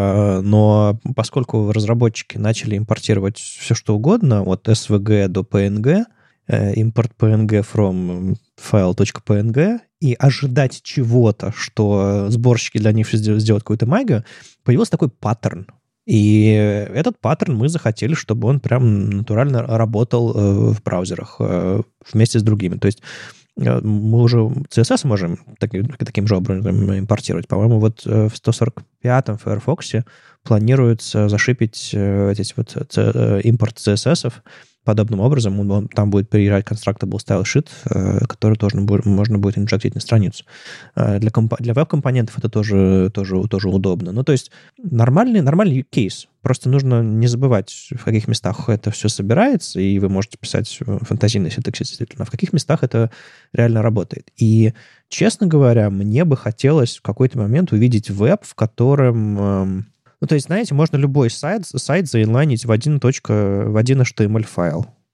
[SPEAKER 2] Но поскольку разработчики начали импортировать все, что угодно, от эс ви джи до пи эн джи, импорт пи эн джи from file.png, и ожидать чего-то, что сборщики для них сделают какую-то магию, появился такой паттерн. И этот паттерн мы захотели, чтобы он прям натурально работал э, в браузерах э, вместе с другими. То есть э, мы уже си эс эс можем таки, таким же образом импортировать. По-моему, вот в сто сорок пятом Firefox планируется зашипить э, эти вот э, импорт си эс эс-ов подобным образом. Он, там будет приезжать constructible style sheet, э, который тоже будет, можно будет инжектить на страницу. Э, для, комп- для веб-компонентов это тоже, тоже, тоже удобно. Ну, то есть нормальный, нормальный кейс. Просто нужно не забывать, в каких местах это все собирается, и вы можете писать фантазийный синтаксис, действительно, а в каких местах это реально работает. И, честно говоря, мне бы хотелось в какой-то момент увидеть веб, в котором... Э, Ну, то есть, знаете, можно любой сайт, сайт заинлайнить в один, точка, в один эйч ти эм эль файл.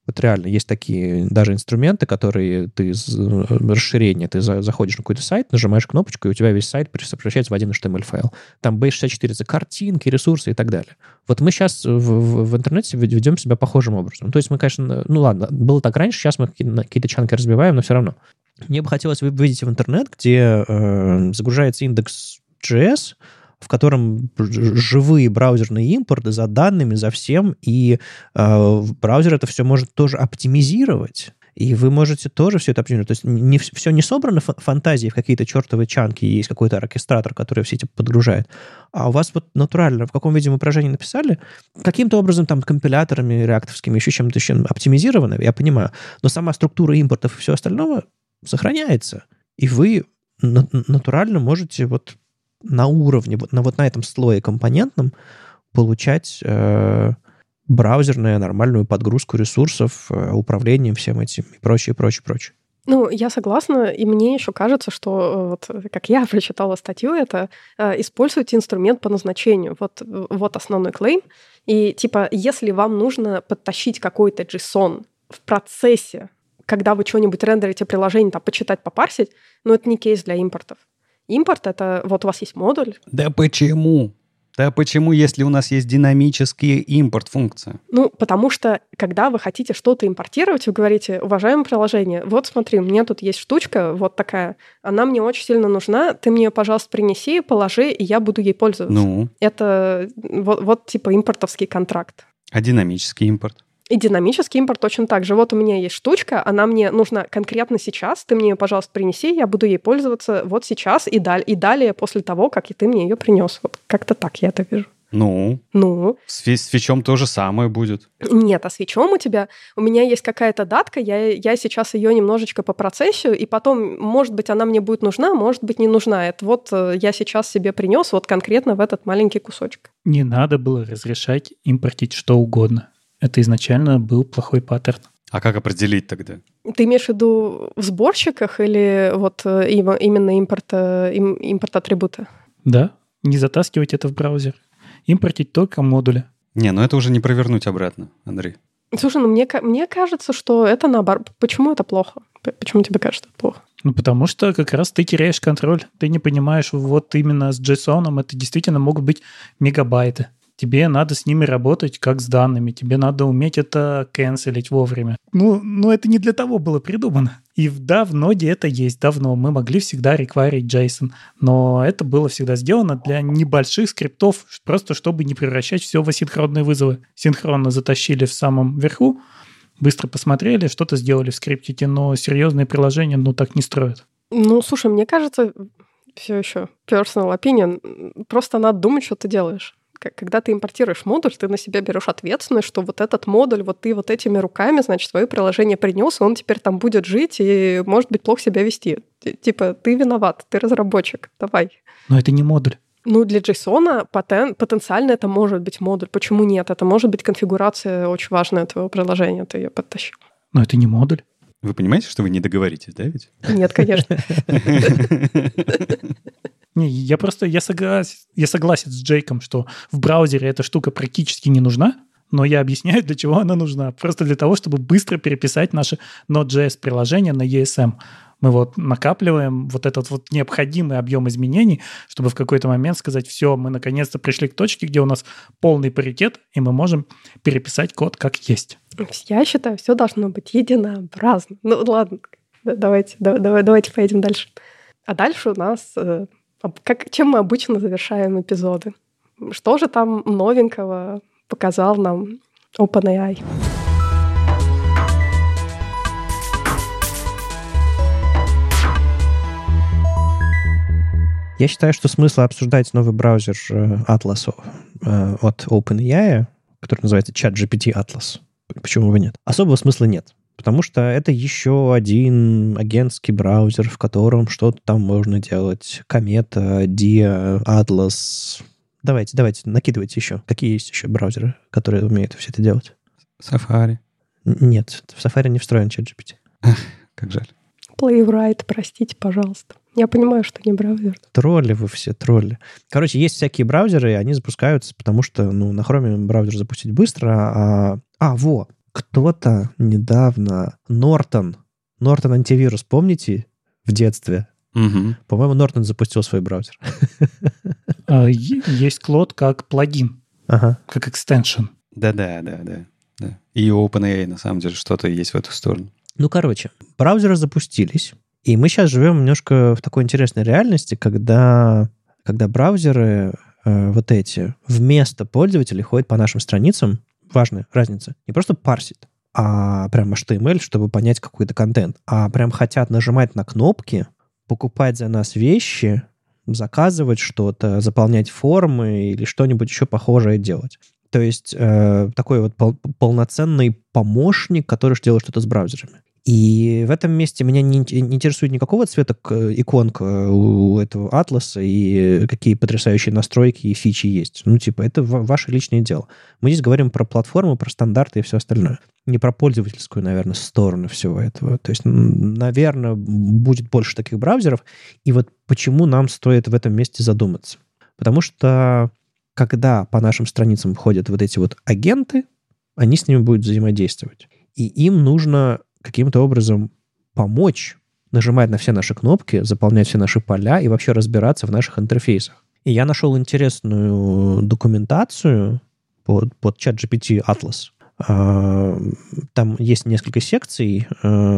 [SPEAKER 2] Вот реально есть такие даже инструменты, которые ты расширение, ты заходишь на какой-то сайт, нажимаешь кнопочку, и у тебя весь сайт превращается в один эйч ти эм эль-файл. Там бейс шестьдесят четыре — это картинки, ресурсы и так далее. Вот мы сейчас в, в, в интернете ведем себя похожим образом. То есть мы, конечно, ну ладно, было так раньше, сейчас мы какие-то чанки разбиваем, но все равно. Мне бы хотелось, вы видите в интернет, где э, загружается индекс джей эс, в котором живые браузерные импорты за данными, за всем, и э, браузер это все может тоже оптимизировать, и вы можете тоже все это оптимизировать. То есть не, все не собрано фантазией в какие-то чертовые чанки, есть какой-то оркестратор, который все эти подгружает, а у вас вот натурально, в каком виде мы приложение написали, каким-то образом там компиляторами реактовскими, еще чем-то еще оптимизировано, я понимаю, но сама структура импортов и все остальное сохраняется, и вы натурально можете вот на уровне, вот на, вот на этом слое компонентном получать э, браузерную нормальную подгрузку ресурсов, э, управлением всем этим и прочее, прочее, прочее.
[SPEAKER 1] Ну, я согласна, и мне еще кажется, что, вот, как я прочитала статью, это э, используйте инструмент по назначению. Вот, вот основной клейм. И типа, если вам нужно подтащить какой-то JSON в процессе, когда вы что-нибудь рендерите приложение, там, почитать, попарсить, но это не кейс для импортов. Импорт — это вот у вас есть модуль.
[SPEAKER 3] Да почему? Да почему, если у нас есть динамический импорт-функция?
[SPEAKER 1] Ну, потому что, когда вы хотите что-то импортировать, вы говорите: уважаемое приложение, вот смотри, у меня тут есть штучка вот такая, она мне очень сильно нужна, ты мне ее, пожалуйста, принеси, положи, и я буду ей пользоваться.
[SPEAKER 3] Ну?
[SPEAKER 1] Это вот, вот типа импортовский контракт.
[SPEAKER 3] А динамический импорт?
[SPEAKER 1] И динамический импорт точно так же. Вот у меня есть штучка, она мне нужна конкретно сейчас, ты мне ее, пожалуйста, принеси, я буду ей пользоваться вот сейчас и, даль- и далее после того, как и ты мне ее принес. Вот как-то так я это вижу.
[SPEAKER 3] Ну?
[SPEAKER 1] Ну?
[SPEAKER 3] С свечом то же самое будет.
[SPEAKER 1] Нет, а свечом у тебя... У меня есть какая-то датка, я, я сейчас ее немножечко попроцессию, и потом, может быть, она мне будет нужна, может быть, не нужна. Это вот я сейчас себе принес вот конкретно в этот маленький кусочек.
[SPEAKER 4] Не надо было разрешать импортить что угодно. Это изначально был плохой паттерн.
[SPEAKER 3] А как определить тогда?
[SPEAKER 1] Ты имеешь в виду в сборщиках или вот именно импорт, импорт атрибута?
[SPEAKER 4] Да, не затаскивать это в браузер. Импортить только модули.
[SPEAKER 3] Не, ну это уже не провернуть обратно, Андрей.
[SPEAKER 1] Слушай, ну мне, мне кажется, что это наоборот. Почему это плохо? Почему тебе кажется это плохо?
[SPEAKER 4] Ну, потому что как раз ты теряешь контроль. Ты не понимаешь, вот именно с JSON это действительно могут быть мегабайты. Тебе надо с ними работать как с данными. Тебе надо уметь это канцелить вовремя. Ну, ну, это не для того было придумано. И да, в ноде это есть давно. Мы могли всегда реквайрить JSON. Но это было всегда сделано для небольших скриптов, просто чтобы не превращать все в асинхронные вызовы. Синхронно затащили в самом верху, быстро посмотрели, что-то сделали в скриптике, но серьезные приложения, ну, так не строят.
[SPEAKER 1] Ну, слушай, мне кажется, все еще personal opinion, просто надо думать, что ты делаешь. Когда ты импортируешь модуль, ты на себя берешь ответственность, что вот этот модуль, вот ты вот этими руками, значит, свое приложение принес, и он теперь там будет жить и, может быть, плохо себя вести. Типа, ты виноват, ты разработчик, давай.
[SPEAKER 4] Но это не модуль.
[SPEAKER 1] Ну, для JSON потен, потенциально это может быть модуль. Почему нет? Это может быть конфигурация очень важная твоего приложения, ты ее подтащил.
[SPEAKER 4] Но это не модуль.
[SPEAKER 3] Вы понимаете, что вы не договоритесь, да ведь?
[SPEAKER 1] Нет, конечно.
[SPEAKER 4] Не, я просто, я согласен, я согласен с Джейком, что в браузере эта штука практически не нужна, но я объясняю, для чего она нужна. Просто для того, чтобы быстро переписать наше Node.js приложение на и эс эм. Мы вот накапливаем вот этот вот необходимый объем изменений, чтобы в какой-то момент сказать: все, мы наконец-то пришли к точке, где у нас полный паритет, и мы можем переписать код как есть.
[SPEAKER 1] Я считаю, все должно быть единообразно. Ну ладно, давайте, давай, давайте поедем дальше. А дальше у нас... Как, чем мы обычно завершаем эпизоды? Что же там новенького показал нам OpenAI?
[SPEAKER 2] Я считаю, что смысла обсуждать новый браузер Atlas от OpenAI, который называется ChatGPT Atlas, почему бы нет, особого смысла нет. Потому что это еще один агентский браузер, в котором что-то там можно делать. Комета, Dia, Atlas. Давайте, давайте, накидывайте еще. Какие есть еще браузеры, которые умеют все это делать?
[SPEAKER 3] Safari.
[SPEAKER 2] Нет, в Safari не встроен ChatGPT.
[SPEAKER 3] Как жаль.
[SPEAKER 1] Playwright, простите, пожалуйста. Я понимаю, что не браузер.
[SPEAKER 2] Тролли вы все, тролли. Короче, есть всякие браузеры, и они запускаются, потому что ну, на Chrome браузер запустить быстро. А, а во! кто-то недавно... Нортон. Нортон антивирус, помните? В детстве.
[SPEAKER 3] Угу.
[SPEAKER 2] По-моему, Нортон запустил свой браузер.
[SPEAKER 4] Есть Claude как плагин,
[SPEAKER 2] ага.
[SPEAKER 4] как экстеншн.
[SPEAKER 3] Да-да, да-да. Да. И у OpenAI, на самом деле, что-то есть в эту сторону.
[SPEAKER 2] Ну, короче, браузеры запустились, и мы сейчас живем немножко в такой интересной реальности, когда, когда браузеры э, вот эти вместо пользователей ходят по нашим страницам. Важная разница. Не просто парсит, а прям эйч ти эм эль, чтобы понять какой-то контент, а прям хотят нажимать на кнопки, покупать за нас вещи, заказывать что-то, заполнять формы или что-нибудь еще похожее делать. То есть э, такой вот пол- полноценный помощник, который делает что-то с браузерами. И в этом месте меня не, не интересует никакого цвета иконка у этого атласа и какие потрясающие настройки и фичи есть. Ну, типа, это ваше личное дело. Мы здесь говорим про платформу, про стандарты и все остальное. Не про пользовательскую, наверное, сторону всего этого. То есть, наверное, будет больше таких браузеров. И вот почему нам стоит в этом месте задуматься? Потому что когда по нашим страницам ходят вот эти вот агенты, они с ними будут взаимодействовать. И им нужно каким-то образом помочь нажимать на все наши кнопки, заполнять все наши поля и вообще разбираться в наших интерфейсах. И я нашел интересную документацию под, под ChatGPT Atlas. Там есть несколько секций,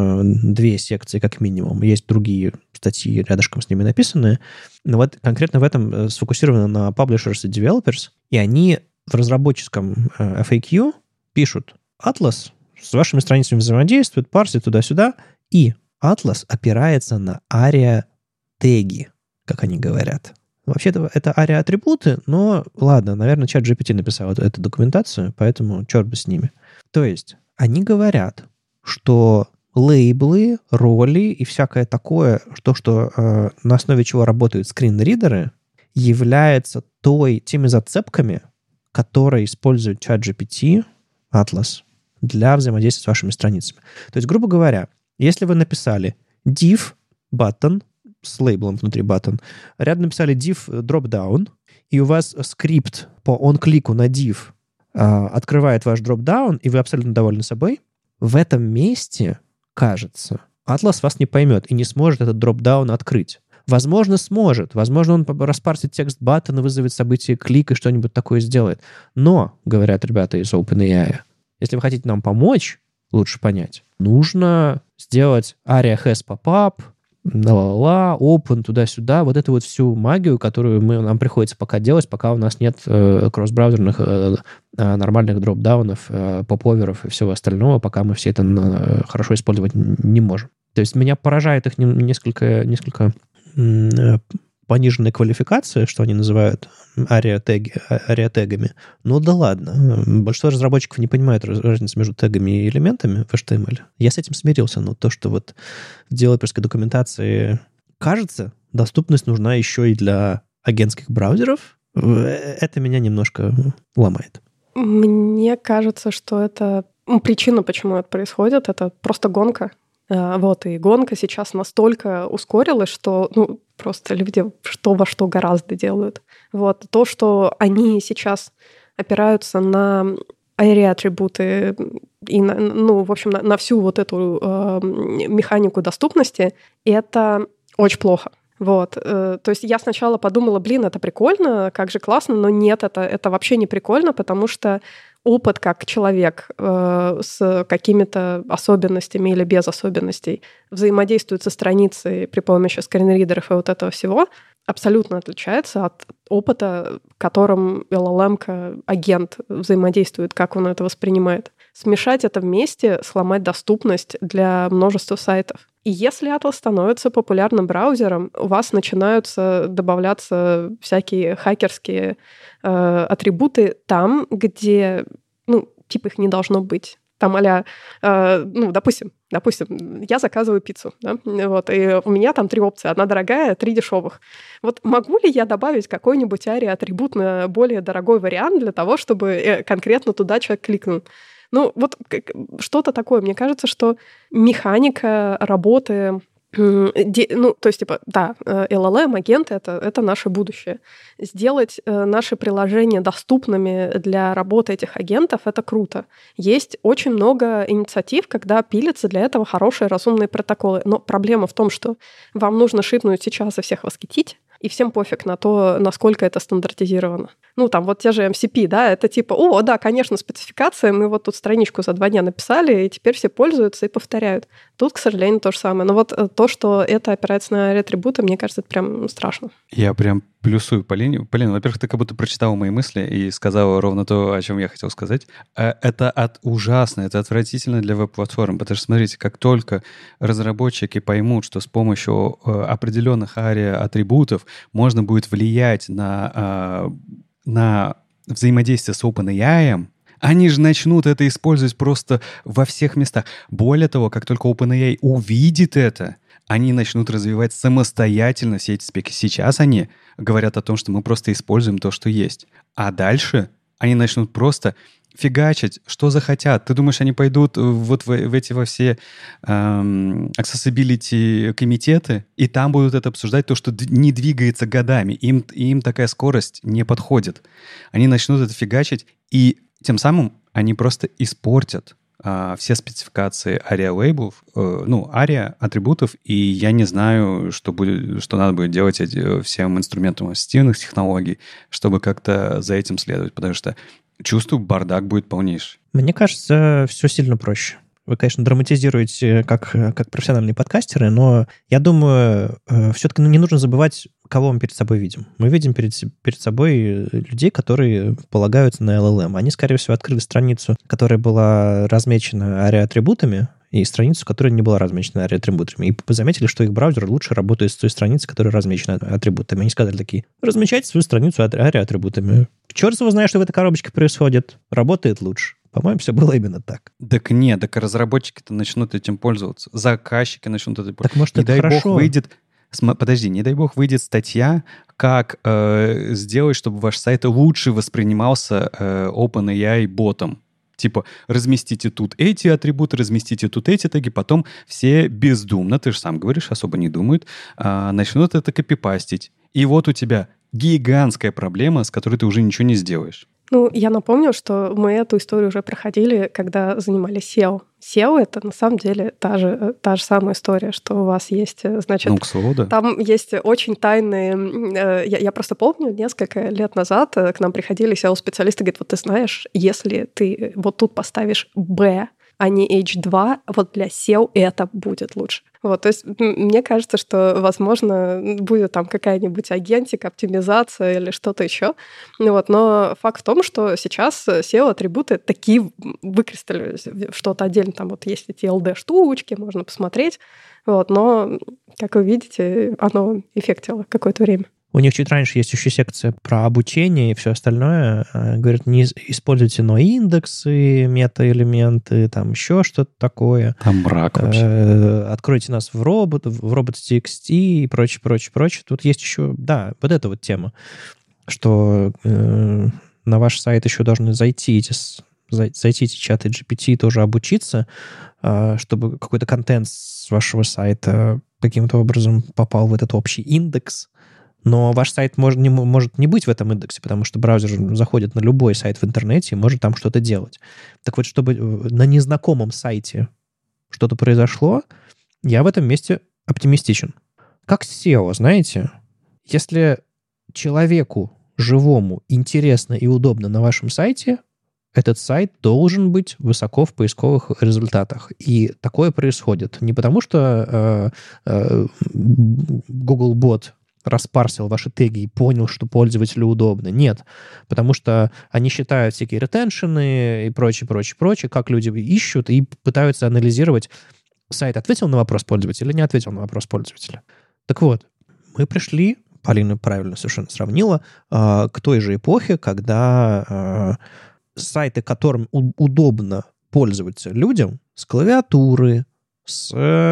[SPEAKER 2] две секции как минимум. Есть другие статьи рядышком с ними написанные. Но вот конкретно в этом сфокусировано на publishers и developers. И они в разработческом эф эй кью пишут: Atlas с вашими страницами взаимодействует, парсит туда-сюда, и Atlas опирается на ария-теги, как они говорят. Вообще-то это ария-атрибуты, но ладно, наверное, ChatGPT написал эту, эту документацию, поэтому черт бы с ними. То есть они говорят, что лейблы, роли и всякое такое, то, что э, на основе чего работают скринридеры, является той, теми зацепками, которые использует ChatGPT, Atlas, для взаимодействия с вашими страницами. То есть, грубо говоря, если вы написали div button с лейблом внутри button, рядом написали div dropdown, и у вас скрипт по он-клику на div а, открывает ваш dropdown, и вы абсолютно довольны собой, в этом месте, кажется, Atlas вас не поймет и не сможет этот dropdown открыть. Возможно, сможет. Возможно, он распарсит текст баттона, вызовет событие клик и что-нибудь такое сделает. Но, говорят ребята из OpenAI, если вы хотите нам помочь, лучше понять, нужно сделать aria has pop-up, ла-ла-ла, open, туда-сюда, вот эту вот всю магию, которую мы, нам приходится пока делать, пока у нас нет э, кросс-браузерных э, нормальных дропдаунов, э, поп-оверов и всего остального, пока мы все это э, хорошо использовать не можем. То есть меня поражает их несколько, несколько э, пониженная квалификация, что они называют ария-теги, ария-тегами. Ну да ладно. Большинство разработчиков не понимают разницу между тегами и элементами в эйч ти эм эль. Я с этим смирился, но то, что вот в девелоперской документации кажется, доступность нужна еще и для агентских браузеров, это меня немножко ломает.
[SPEAKER 1] Мне кажется, что это причина, почему это происходит, это просто гонка. Вот, и гонка сейчас настолько ускорилась, что, ну, просто люди что во что гораздо делают. Вот, то, что они сейчас опираются на ария-атрибуты и, на, ну, в общем, на, на всю вот эту э, механику доступности, это очень плохо. Вот, э, то есть я сначала подумала, блин, это прикольно, как же классно, но нет, это, это вообще не прикольно, потому что опыт как человек э, с какими-то особенностями или без особенностей взаимодействует со страницей при помощи скринридеров и вот этого всего, абсолютно отличается от опыта, которым эл эл эм-ка, агент взаимодействует, как он это воспринимает. Смешать это вместе, сломать доступность для множества сайтов. И если Atlas становится популярным браузером, у вас начинаются добавляться всякие хакерские э, атрибуты там, где, ну, типа их не должно быть. Там а-ля, э, ну, допустим, допустим, я заказываю пиццу, да, вот, и у меня там три опции. Одна дорогая, три дешевых. Вот могу ли я добавить какой-нибудь ария-атрибут на более дорогой вариант для того, чтобы конкретно туда человек кликнул? Ну, вот что-то такое. Мне кажется, что механика работы Ну, то есть, типа, да, эл эл эм, агенты — это, это наше будущее. Сделать наши приложения доступными для работы этих агентов — это круто. Есть очень много инициатив, когда пилятся для этого хорошие разумные протоколы. Но проблема в том, что вам нужно шипнуть сейчас и всех восхитить, и всем пофиг на то, насколько это стандартизировано. Ну, там вот те же эм си пи, да, это типа, о, да, конечно, спецификация, мы вот тут страничку за два дня написали, и теперь все пользуются и повторяют. Тут, к сожалению, то же самое. Но вот то, что это опирается на ретрибуты, мне кажется, это прям страшно.
[SPEAKER 3] Я прям плюсую Полине. Полина, во-первых, ты как будто прочитала мои мысли и сказала ровно то, о чем я хотел сказать. Это от ужасно, это отвратительно для веб-платформ, потому что, смотрите, как только разработчики поймут, что с помощью определенных ария-атрибутов можно будет влиять на, на взаимодействие с OpenAI, они же начнут это использовать просто во всех местах. Более того, как только OpenAI увидит это, они начнут развивать самостоятельно все эти спеки. Сейчас они говорят о том, что мы просто используем то, что есть. А дальше они начнут просто фигачить, что захотят. Ты думаешь, они пойдут вот в, в эти во все эм, accessibility комитеты, и там будут это обсуждать, то, что не двигается годами. Им, им такая скорость не подходит. Они начнут это фигачить, и тем самым они просто испортят а, все спецификации ария-лейблов, э, ну, ария-атрибутов, и я не знаю, что, будет, что надо будет делать эти, всем инструментам ассистивных технологий, чтобы как-то за этим следовать, потому что чувствую, бардак будет полнейший.
[SPEAKER 2] Мне кажется, все сильно проще. Вы, конечно, драматизируете как, как профессиональные подкастеры, но я думаю, все-таки не нужно забывать, кого мы перед собой видим. Мы видим перед, перед собой людей, которые полагаются на эл эл эм. Они, скорее всего, открыли страницу, которая была размечена ария-атрибутами, и страницу, которая не была размечена ария-атрибутами. И заметили, что их браузер лучше работает с той страницей, которая размечена атрибутами. Они сказали такие: размечайте свою страницу ария-атрибутами. Черт его знает, что в этой коробочке происходит. Работает лучше. По-моему, все было именно так.
[SPEAKER 3] Так нет, так разработчики-то начнут этим пользоваться. Заказчики начнут этим пользоваться.
[SPEAKER 2] Так может,
[SPEAKER 3] не
[SPEAKER 2] это
[SPEAKER 3] дай
[SPEAKER 2] хорошо.
[SPEAKER 3] бог выйдет... Подожди, не дай бог выйдет статья, как э, сделать, чтобы ваш сайт лучше воспринимался э, OpenAI ботом. Типа, разместите тут эти атрибуты, разместите тут эти теги, потом все бездумно, ты же сам говоришь, особо не думают, э, начнут это копипастить. И вот у тебя гигантская проблема, с которой ты уже ничего не сделаешь.
[SPEAKER 1] Ну, я напомню, что мы эту историю уже проходили, когда занимались сео. сео — это на самом деле та же, та же самая история, что у вас есть, значит...
[SPEAKER 3] Ну, к слову, да.
[SPEAKER 1] Там есть очень тайные... Я, я просто помню, несколько лет назад к нам приходили сео-специалисты, говорят, вот ты знаешь, если ты вот тут поставишь «Б», а не эйч два, вот для сео это будет лучше. Вот, то есть мне кажется, что, возможно, будет там какая-нибудь агентика, оптимизация или что-то еще. Вот, но факт в том, что сейчас сео-атрибуты такие выкристаллились. Что-то отдельно там вот есть эти эл ди-штучки, можно посмотреть. Вот, но, как вы видите, оно эффектило какое-то время.
[SPEAKER 2] У них чуть раньше есть еще секция про обучение и все остальное. Говорят, не используйте ноиндексы, мета-элементы, там еще что-то такое.
[SPEAKER 3] Там мрак вообще.
[SPEAKER 2] Откройте нас в робот, в робот.txt и прочее, прочее, прочее. Тут есть еще, да, вот эта вот тема, что э, на ваш сайт еще должны зайти эти, зайти эти чаты джи пи ти и тоже обучиться, э, чтобы какой-то контент с вашего сайта каким-то образом попал в этот общий индекс. Но ваш сайт может не, может не быть в этом индексе, потому что браузер заходит на любой сайт в интернете и может там что-то делать. Так вот, чтобы на незнакомом сайте что-то произошло, я в этом месте оптимистичен. Как сео, знаете, если человеку живому интересно и удобно на вашем сайте, этот сайт должен быть высоко в поисковых результатах. И такое происходит не потому, что э, э, Googlebot распарсил ваши теги и понял, что пользователю удобно. Нет, потому что они считают всякие ретеншены и прочее, прочее, прочее, как люди ищут и пытаются анализировать, сайт ответил на вопрос пользователя или не ответил на вопрос пользователя. Так вот, мы пришли, Полина правильно совершенно сравнила, к той же эпохе, когда сайты, которым удобно пользоваться людям, с клавиатуры, с,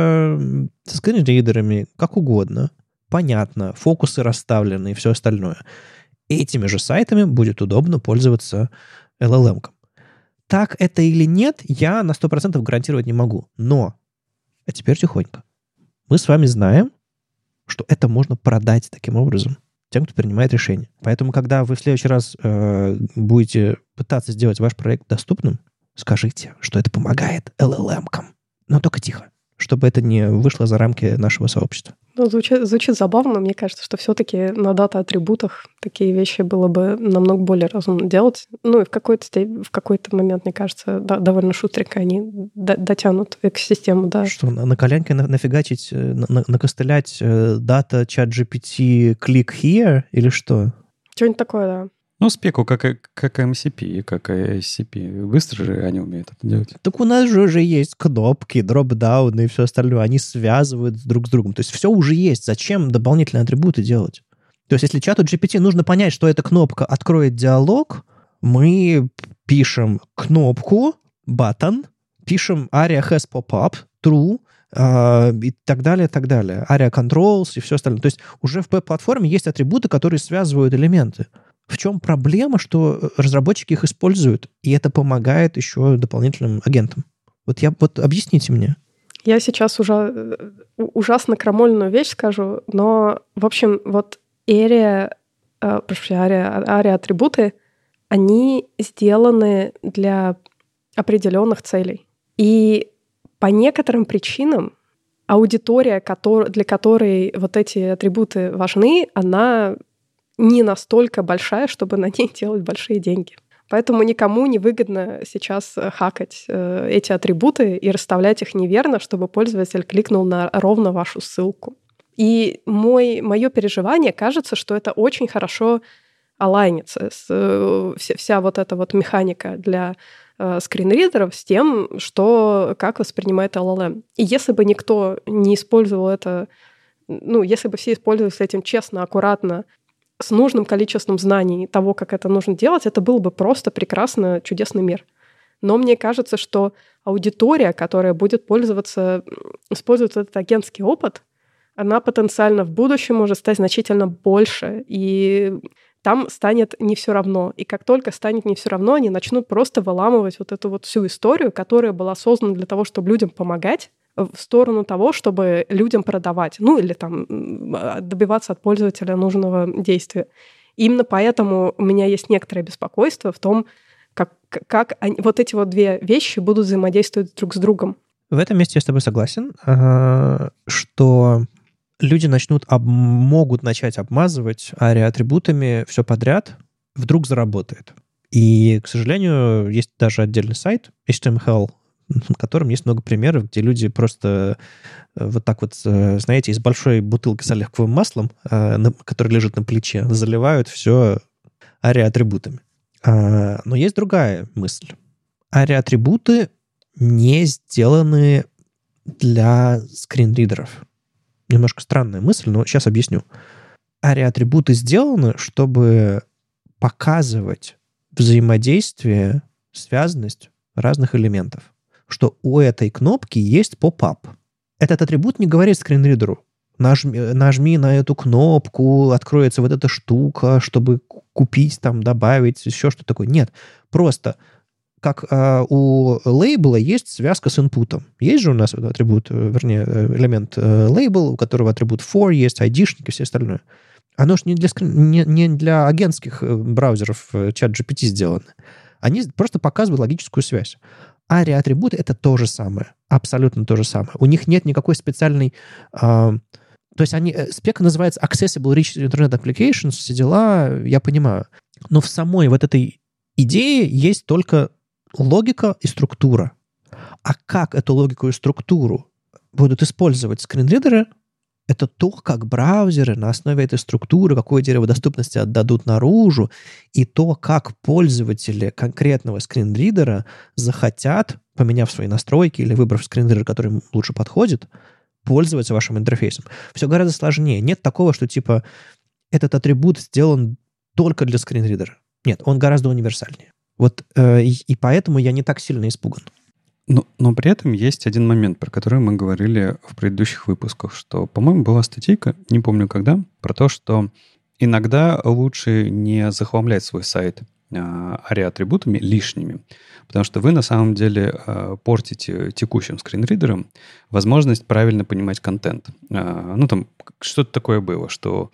[SPEAKER 2] с скринридерами, как угодно, понятно, фокусы расставлены и все остальное. Этими же сайтами будет удобно пользоваться эл эл эм-ком. Так это или нет, я на сто процентов гарантировать не могу. Но, а теперь тихонько. Мы с вами знаем, что это можно продать таким образом тем, кто принимает решение. Поэтому, когда вы в следующий раз э, будете пытаться сделать ваш проект доступным, скажите, что это помогает эл эл эм-кам. Но только тихо, чтобы это не вышло за рамки нашего сообщества.
[SPEAKER 1] Ну, звучит, звучит забавно. Мне кажется, что все-таки на дата-атрибутах такие вещи было бы намного более разумно делать. Ну, и в какой-то, степени, в какой-то момент, мне кажется, да, довольно шустренько они дотянут экосистему. Да.
[SPEAKER 2] Что, на, на коленке на, нафигачить, на, накостылять дата, чат джи пи ти, click here или что?
[SPEAKER 1] Что-нибудь такое, да.
[SPEAKER 3] Ну, спеку, как, как эм си пи, как эй эс си пи. Быстро же они умеют это делать.
[SPEAKER 2] Так у нас же уже есть кнопки, дропдауны и все остальное. Они связывают друг с другом. То есть все уже есть. Зачем дополнительные атрибуты делать? То есть если чату джи пи ти нужно понять, что эта кнопка откроет диалог, мы пишем кнопку, button, пишем aria has pop-up, true, Uh, и так далее, так далее. Aria controls и все остальное. То есть уже в веб-платформе есть атрибуты, которые связывают элементы. В чем проблема, что разработчики их используют, и это помогает еще дополнительным агентам? Вот я вот объясните мне.
[SPEAKER 1] Я сейчас уже ужасно крамольную вещь скажу, но, в общем, вот Aria, э, прошу, Aria, Aria атрибуты, они сделаны для определенных целей. И по некоторым причинам аудитория, для которой вот эти атрибуты важны, она не настолько большая, чтобы на ней делать большие деньги. Поэтому никому не выгодно сейчас хакать э, эти атрибуты и расставлять их неверно, чтобы пользователь кликнул на ровно вашу ссылку. И мой, мое переживание, кажется, что это очень хорошо алайнится, с, э, вся, вся вот эта вот механика для э, скринридеров с тем, что, как воспринимает эл эл эм. И если бы никто не использовал это, ну, если бы все использовали этим честно, аккуратно, с нужным количеством знаний того, как это нужно делать, это был бы просто прекрасно чудесный мир. Но мне кажется, что аудитория, которая будет пользоваться, использовать этот агентский опыт, она потенциально в будущем может стать значительно больше, и там станет не все равно. И как только станет не все равно, они начнут просто выламывать вот эту вот всю историю, которая была создана для того, чтобы людям помогать, в сторону того, чтобы людям продавать, ну или там добиваться от пользователя нужного действия. Именно поэтому у меня есть некоторое беспокойство в том, как, как они, вот эти вот две вещи будут взаимодействовать друг с другом.
[SPEAKER 2] В этом месте я с тобой согласен, что люди начнут, об, могут начать обмазывать ариа-атрибутами все подряд, вдруг заработает. И, к сожалению, есть даже отдельный сайт эйч ти эм эл, на котором есть много примеров, где люди просто вот так вот, знаете, из большой бутылки с оливковым маслом, который лежит на плече, заливают все ариа-атрибутами. Но есть другая мысль. Ариа-атрибуты не сделаны для скринридеров. Немножко странная мысль, но сейчас объясню. Ариа-атрибуты сделаны, чтобы показывать взаимодействие, связанность разных элементов. Что у этой кнопки есть поп-ап. Этот атрибут не говорит скринридеру: нажми, нажми на эту кнопку, откроется вот эта штука, чтобы купить, там, добавить, еще что-то такое. Нет. Просто как э, у лейбла есть связка с инпутом. Есть же у нас атрибут, вернее, элемент э, лейбл, у которого атрибут for есть, айдишник и все остальное. Оно же не для, не, не для агентских браузеров чат джи пи ти сделано. Они просто показывают логическую связь. Ариа-атрибуты — это то же самое. Абсолютно то же самое. У них нет никакой специальной... Э, то есть они... Спека называется Accessible Rich Internet Applications, все дела, я понимаю. Но в самой вот этой идее есть только логика и структура. А как эту логику и структуру будут использовать скринридеры, это то, как браузеры на основе этой структуры, какое дерево доступности отдадут наружу, и то, как пользователи конкретного скринридера захотят, поменяв свои настройки или выбрав скринридер, который им лучше подходит, пользоваться вашим интерфейсом. Все гораздо сложнее. Нет такого, что типа этот атрибут сделан только для скринридера. Нет, он гораздо универсальнее. Вот э, и, и поэтому я не так сильно испуган.
[SPEAKER 3] Но, но при этом есть один момент, про который мы говорили в предыдущих выпусках, что, по-моему, была статейка, не помню когда, про то, что иногда лучше не захламлять свой сайт ари-атрибутами лишними. Потому что вы на самом деле портите текущим скринридерам возможность правильно понимать контент. Ну, там что-то такое было, что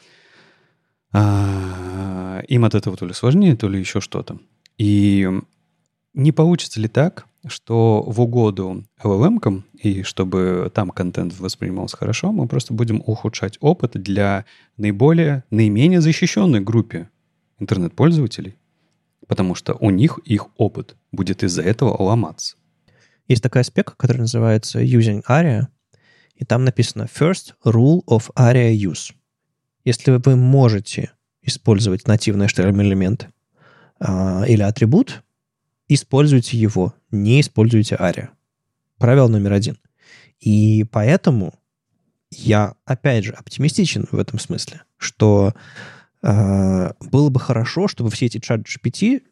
[SPEAKER 3] им от этого то ли сложнее, то ли еще что-то. И не получится ли так, что в угоду эл эл эм-кам, и чтобы там контент воспринимался хорошо, мы просто будем ухудшать опыт для наиболее, наименее защищенной группе интернет-пользователей, потому что у них их опыт будет из-за этого ломаться.
[SPEAKER 2] Есть такая спека, которая называется Using Aria, и там написано First Rule of Aria Use. Если вы можете использовать нативный эйч ти эм эль-элемент а, или атрибут, используйте его, не используйте Aria. Правило номер один. И поэтому я, опять же, оптимистичен в этом смысле, что э, было бы хорошо, чтобы все эти чат-джи пи ти,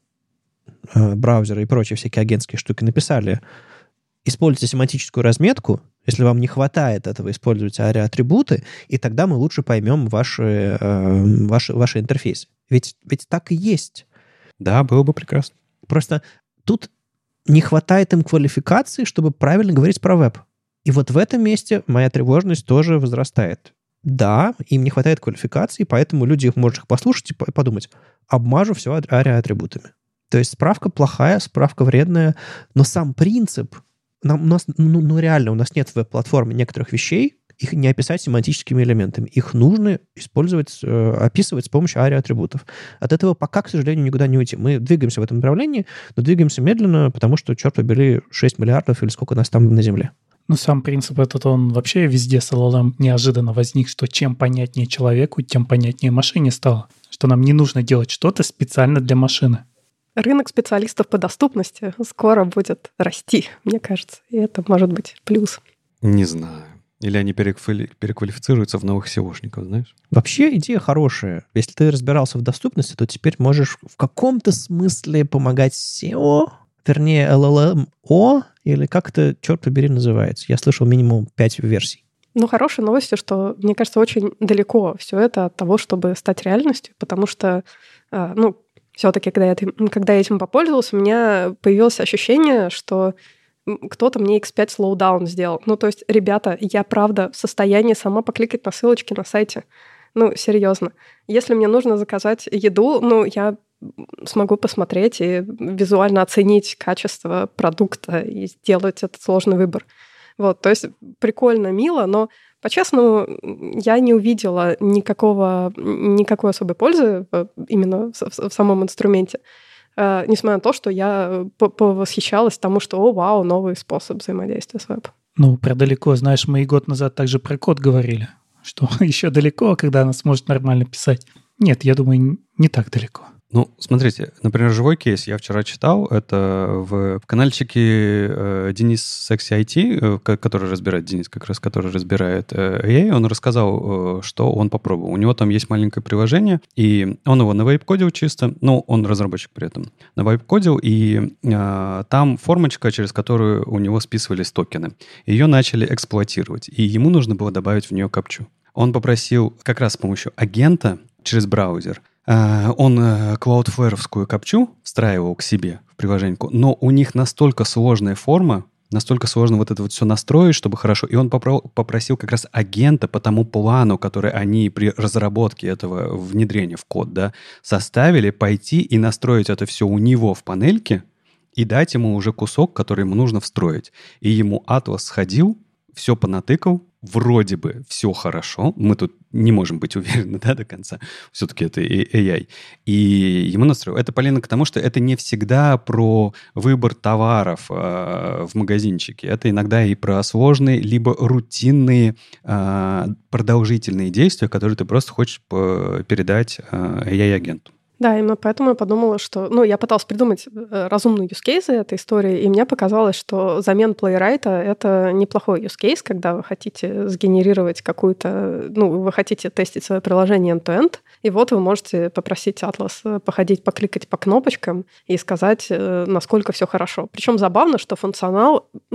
[SPEAKER 2] э, браузеры и прочие всякие агентские штуки написали: используйте семантическую разметку, если вам не хватает этого, используйте Aria-атрибуты, и тогда мы лучше поймем ваши, э, ваши, ваши интерфейсы. Ведь, ведь так и есть.
[SPEAKER 3] Да, было бы прекрасно.
[SPEAKER 2] Просто тут не хватает им квалификации, чтобы правильно говорить про веб. И вот в этом месте моя тревожность тоже возрастает. Да, им не хватает квалификации, поэтому люди их могут их послушать и подумать: обмажу все Aria-атрибутами. То есть справка плохая, справка вредная, но сам принцип... Нам, у нас, ну, ну реально, у нас нет в веб-платформе некоторых вещей, их не описать семантическими элементами. Их нужно использовать, э, описывать с помощью Aria-атрибутов. От этого пока, к сожалению, никуда не уйти. Мы двигаемся в этом направлении, но двигаемся медленно, потому что, черт побери, шесть миллиардов или сколько нас там на Земле.
[SPEAKER 4] Ну, сам принцип этот, он вообще везде с эл эл эм неожиданно возник, что чем понятнее человеку, тем понятнее машине стало. Что нам не нужно делать что-то специально для машины.
[SPEAKER 1] Рынок специалистов по доступности скоро будет расти, мне кажется. И это может быть плюс.
[SPEAKER 3] Не знаю. Или они переквали... переквалифицируются в новых сеошников, знаешь?
[SPEAKER 2] Вообще идея хорошая. Если ты разбирался в доступности, то теперь можешь в каком-то смысле помогать сео, вернее, эл эл эм-о, или как это, черт побери, называется. Я слышал минимум пять версий.
[SPEAKER 1] Ну, хорошая новость, что, мне кажется, очень далеко все это от того, чтобы стать реальностью, потому что, ну, все-таки, когда я, когда я этим попользовался, у меня появилось ощущение, что кто-то мне икс пять слоудаун сделал. Ну, то есть, ребята, я, правда, в состоянии сама покликать на ссылочки на сайте. Ну, серьезно. Если мне нужно заказать еду, ну, я смогу посмотреть и визуально оценить качество продукта и сделать этот сложный выбор. Вот, то есть, прикольно, мило, но по-честному, я не увидела никакого, никакой особой пользы именно в, в самом инструменте, э, несмотря на то, что я повосхищалась тому, что, о, вау, новый способ взаимодействия с веб.
[SPEAKER 4] Ну, про далеко, знаешь, мы и год назад также про код говорили, что еще далеко, когда она сможет нормально писать. Нет, я думаю, не так далеко.
[SPEAKER 3] Ну, смотрите, например, живой кейс я вчера читал. Это в, в канальчике э, Денис Секси ай ти, э, который разбирает, Денис как раз, который разбирает э, эй ай, он рассказал, э, что он попробовал. У него там есть маленькое приложение, и он его навайп-кодил чисто, ну, он разработчик при этом, навайп-кодил, и э, там формочка, через которую у него списывались токены. Ее начали эксплуатировать, и ему нужно было добавить в нее капчу. Он попросил как раз с помощью агента через браузер. Он Cloudflare-овскую капчу встраивал к себе в приложение, но у них настолько сложная форма, настолько сложно вот это вот все настроить, чтобы хорошо. И он попро- попросил как раз агента по тому плану, который они при разработке этого внедрения в код, да, составили, пойти и настроить это все у него в панельке и дать ему уже кусок, который ему нужно встроить. И ему Atlas сходил, все понатыкал, вроде бы все хорошо, мы тут не можем быть уверены, да, до конца, все-таки это эй ай, и ему настроил. Это полезно к тому, что это не всегда про выбор товаров э, в магазинчике, это иногда и про сложные, либо рутинные, э, продолжительные действия, которые ты просто хочешь передать э, эй ай-агенту.
[SPEAKER 1] Да, именно поэтому я подумала, что... Ну, я пыталась придумать разумные юзкейсы этой истории, и мне показалось, что замен плейрайта — это неплохой юзкейс, когда вы хотите сгенерировать какую-то... Ну, вы хотите тестить свое приложение end-to-end, и вот вы можете попросить Atlas походить, покликать по кнопочкам и сказать, насколько все хорошо. Причем забавно, что функционал, ну,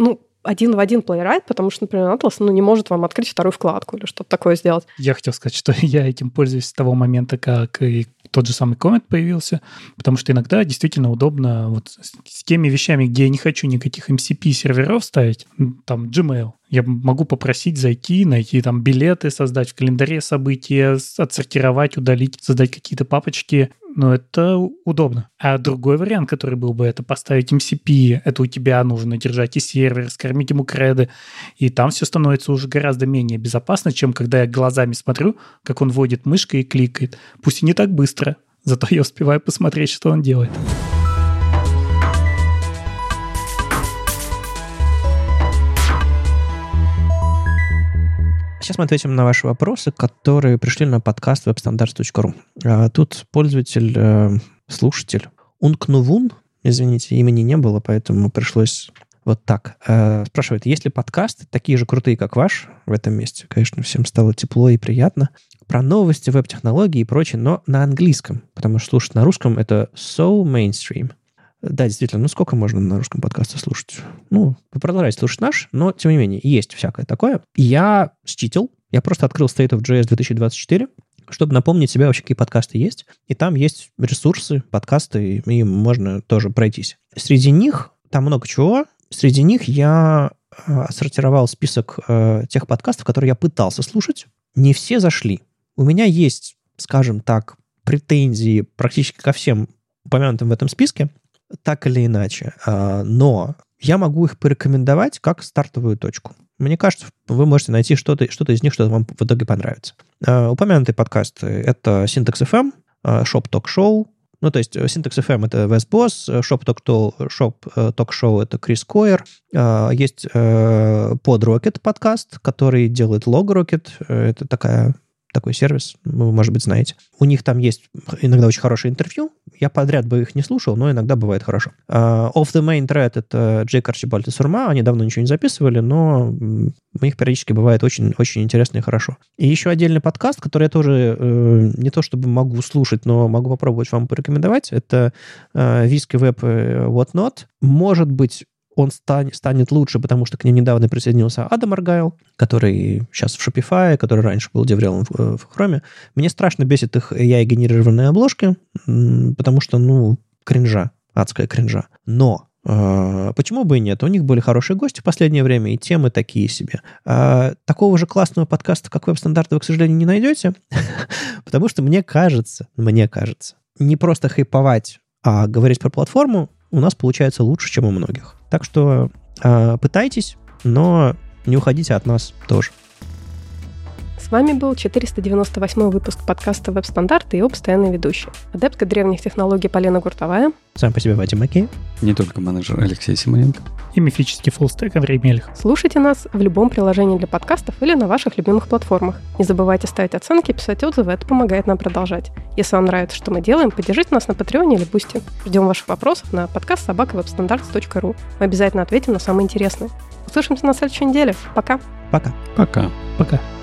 [SPEAKER 1] один в один Playwright, потому что, например, Atlas ну, не может вам открыть вторую вкладку или что-то такое сделать.
[SPEAKER 4] Я хотел сказать, что я этим пользуюсь с того момента, как и тот же самый Comet появился, потому что иногда действительно удобно вот с теми вещами, где я не хочу никаких эм си пи-серверов ставить, там Gmail. Я могу попросить зайти, найти там билеты, создать в календаре события, отсортировать, удалить, создать какие-то папочки. Но это удобно. А другой вариант, который был бы, это поставить эм си пи. Это у тебя нужно держать и сервер, скормить ему креды. И там все становится уже гораздо менее безопасно, чем когда я глазами смотрю, как он вводит мышкой и кликает. Пусть и не так быстро, зато я успеваю посмотреть, что он делает.
[SPEAKER 2] Сейчас мы ответим на ваши вопросы, которые пришли на подкаст веб стандарт точка ру. Тут пользователь, слушатель Ункнувун, извините, имени не было, поэтому пришлось вот так. Спрашивает, есть ли подкасты такие же крутые, как ваш в этом месте? Конечно, всем стало тепло и приятно. Про новости, веб-технологии и прочее, но на английском, потому что слушать на русском — это so mainstream. Да, действительно, ну сколько можно на русском подкасте слушать? Ну, вы продолжаете слушать наш, но, тем не менее, есть всякое такое. Я считил, я просто открыл State of джей эс две тысячи двадцать четыре, чтобы напомнить себе вообще, какие подкасты есть. И там есть ресурсы, подкасты, и можно тоже пройтись. Среди них, там много чего, среди них я отсортировал список э, тех подкастов, которые я пытался слушать. Не все зашли. У меня есть, скажем так, претензии практически ко всем упомянутым в этом списке, так или иначе. Но я могу их порекомендовать как стартовую точку. Мне кажется, вы можете найти что-то, что-то из них, что вам в итоге понравится. Упомянутые подкасты — это Syntax эф эм, Shop Talk Show. Ну, то есть Syntax эф эм — это Wes Bos, Shop Talk Show, Shop Talk Show — это Крис Койер. Есть PodRocket подкаст, который делает LogRocket. Это такая... такой сервис, вы, может быть, знаете. У них там есть иногда очень хорошие интервью. Я подряд бы их не слушал, но иногда бывает хорошо. Uh, Off the Main Thread — это Джейк Арчибальд и Сурма. Они давно ничего не записывали, но у них периодически бывает очень, очень интересно и хорошо. И еще отдельный подкаст, который я тоже uh, не то чтобы могу слушать, но могу попробовать вам порекомендовать. Это uh, Whiskey Web What Not. Может быть, он стань, станет лучше, потому что к ним недавно присоединился Адам Аргайл, который сейчас в Shopify, который раньше был деврелом в, в Chrome. Мне страшно бесит их эй ай-генерированные обложки, потому что, ну, кринжа, адская кринжа. Но э, почему бы и нет? У них были хорошие гости в последнее время, и темы такие себе. Э, такого же классного подкаста, как веб-стандарты, вы, к сожалению, не найдете, потому что мне кажется, мне кажется, не просто хайповать, а говорить про платформу у нас получается лучше, чем у многих. Так что э, пытайтесь, но не уходите от нас тоже.
[SPEAKER 1] С вами был четыреста девяносто восьмой выпуск подкаста «Веб-стандарты» и его постоянный ведущий. Адептка древних технологий Полина Гуртовая.
[SPEAKER 2] Сам по себе Вадим Макеев.
[SPEAKER 3] Не только менеджер Алексей Симоненко.
[SPEAKER 4] И мифический фуллстек Андрей Мелих.
[SPEAKER 1] Слушайте нас в любом приложении для подкастов или на ваших любимых платформах. Не забывайте ставить оценки и писать отзывы, это помогает нам продолжать. Если вам нравится, что мы делаем, поддержите нас на Патреоне или Бусти. Ждем ваших вопросов на подкаст собака веб стандартс точка ру. Мы обязательно ответим на самые интересные. Услышимся на следующей неделе. Пока.
[SPEAKER 2] Пока.
[SPEAKER 3] Пока.
[SPEAKER 4] Пока.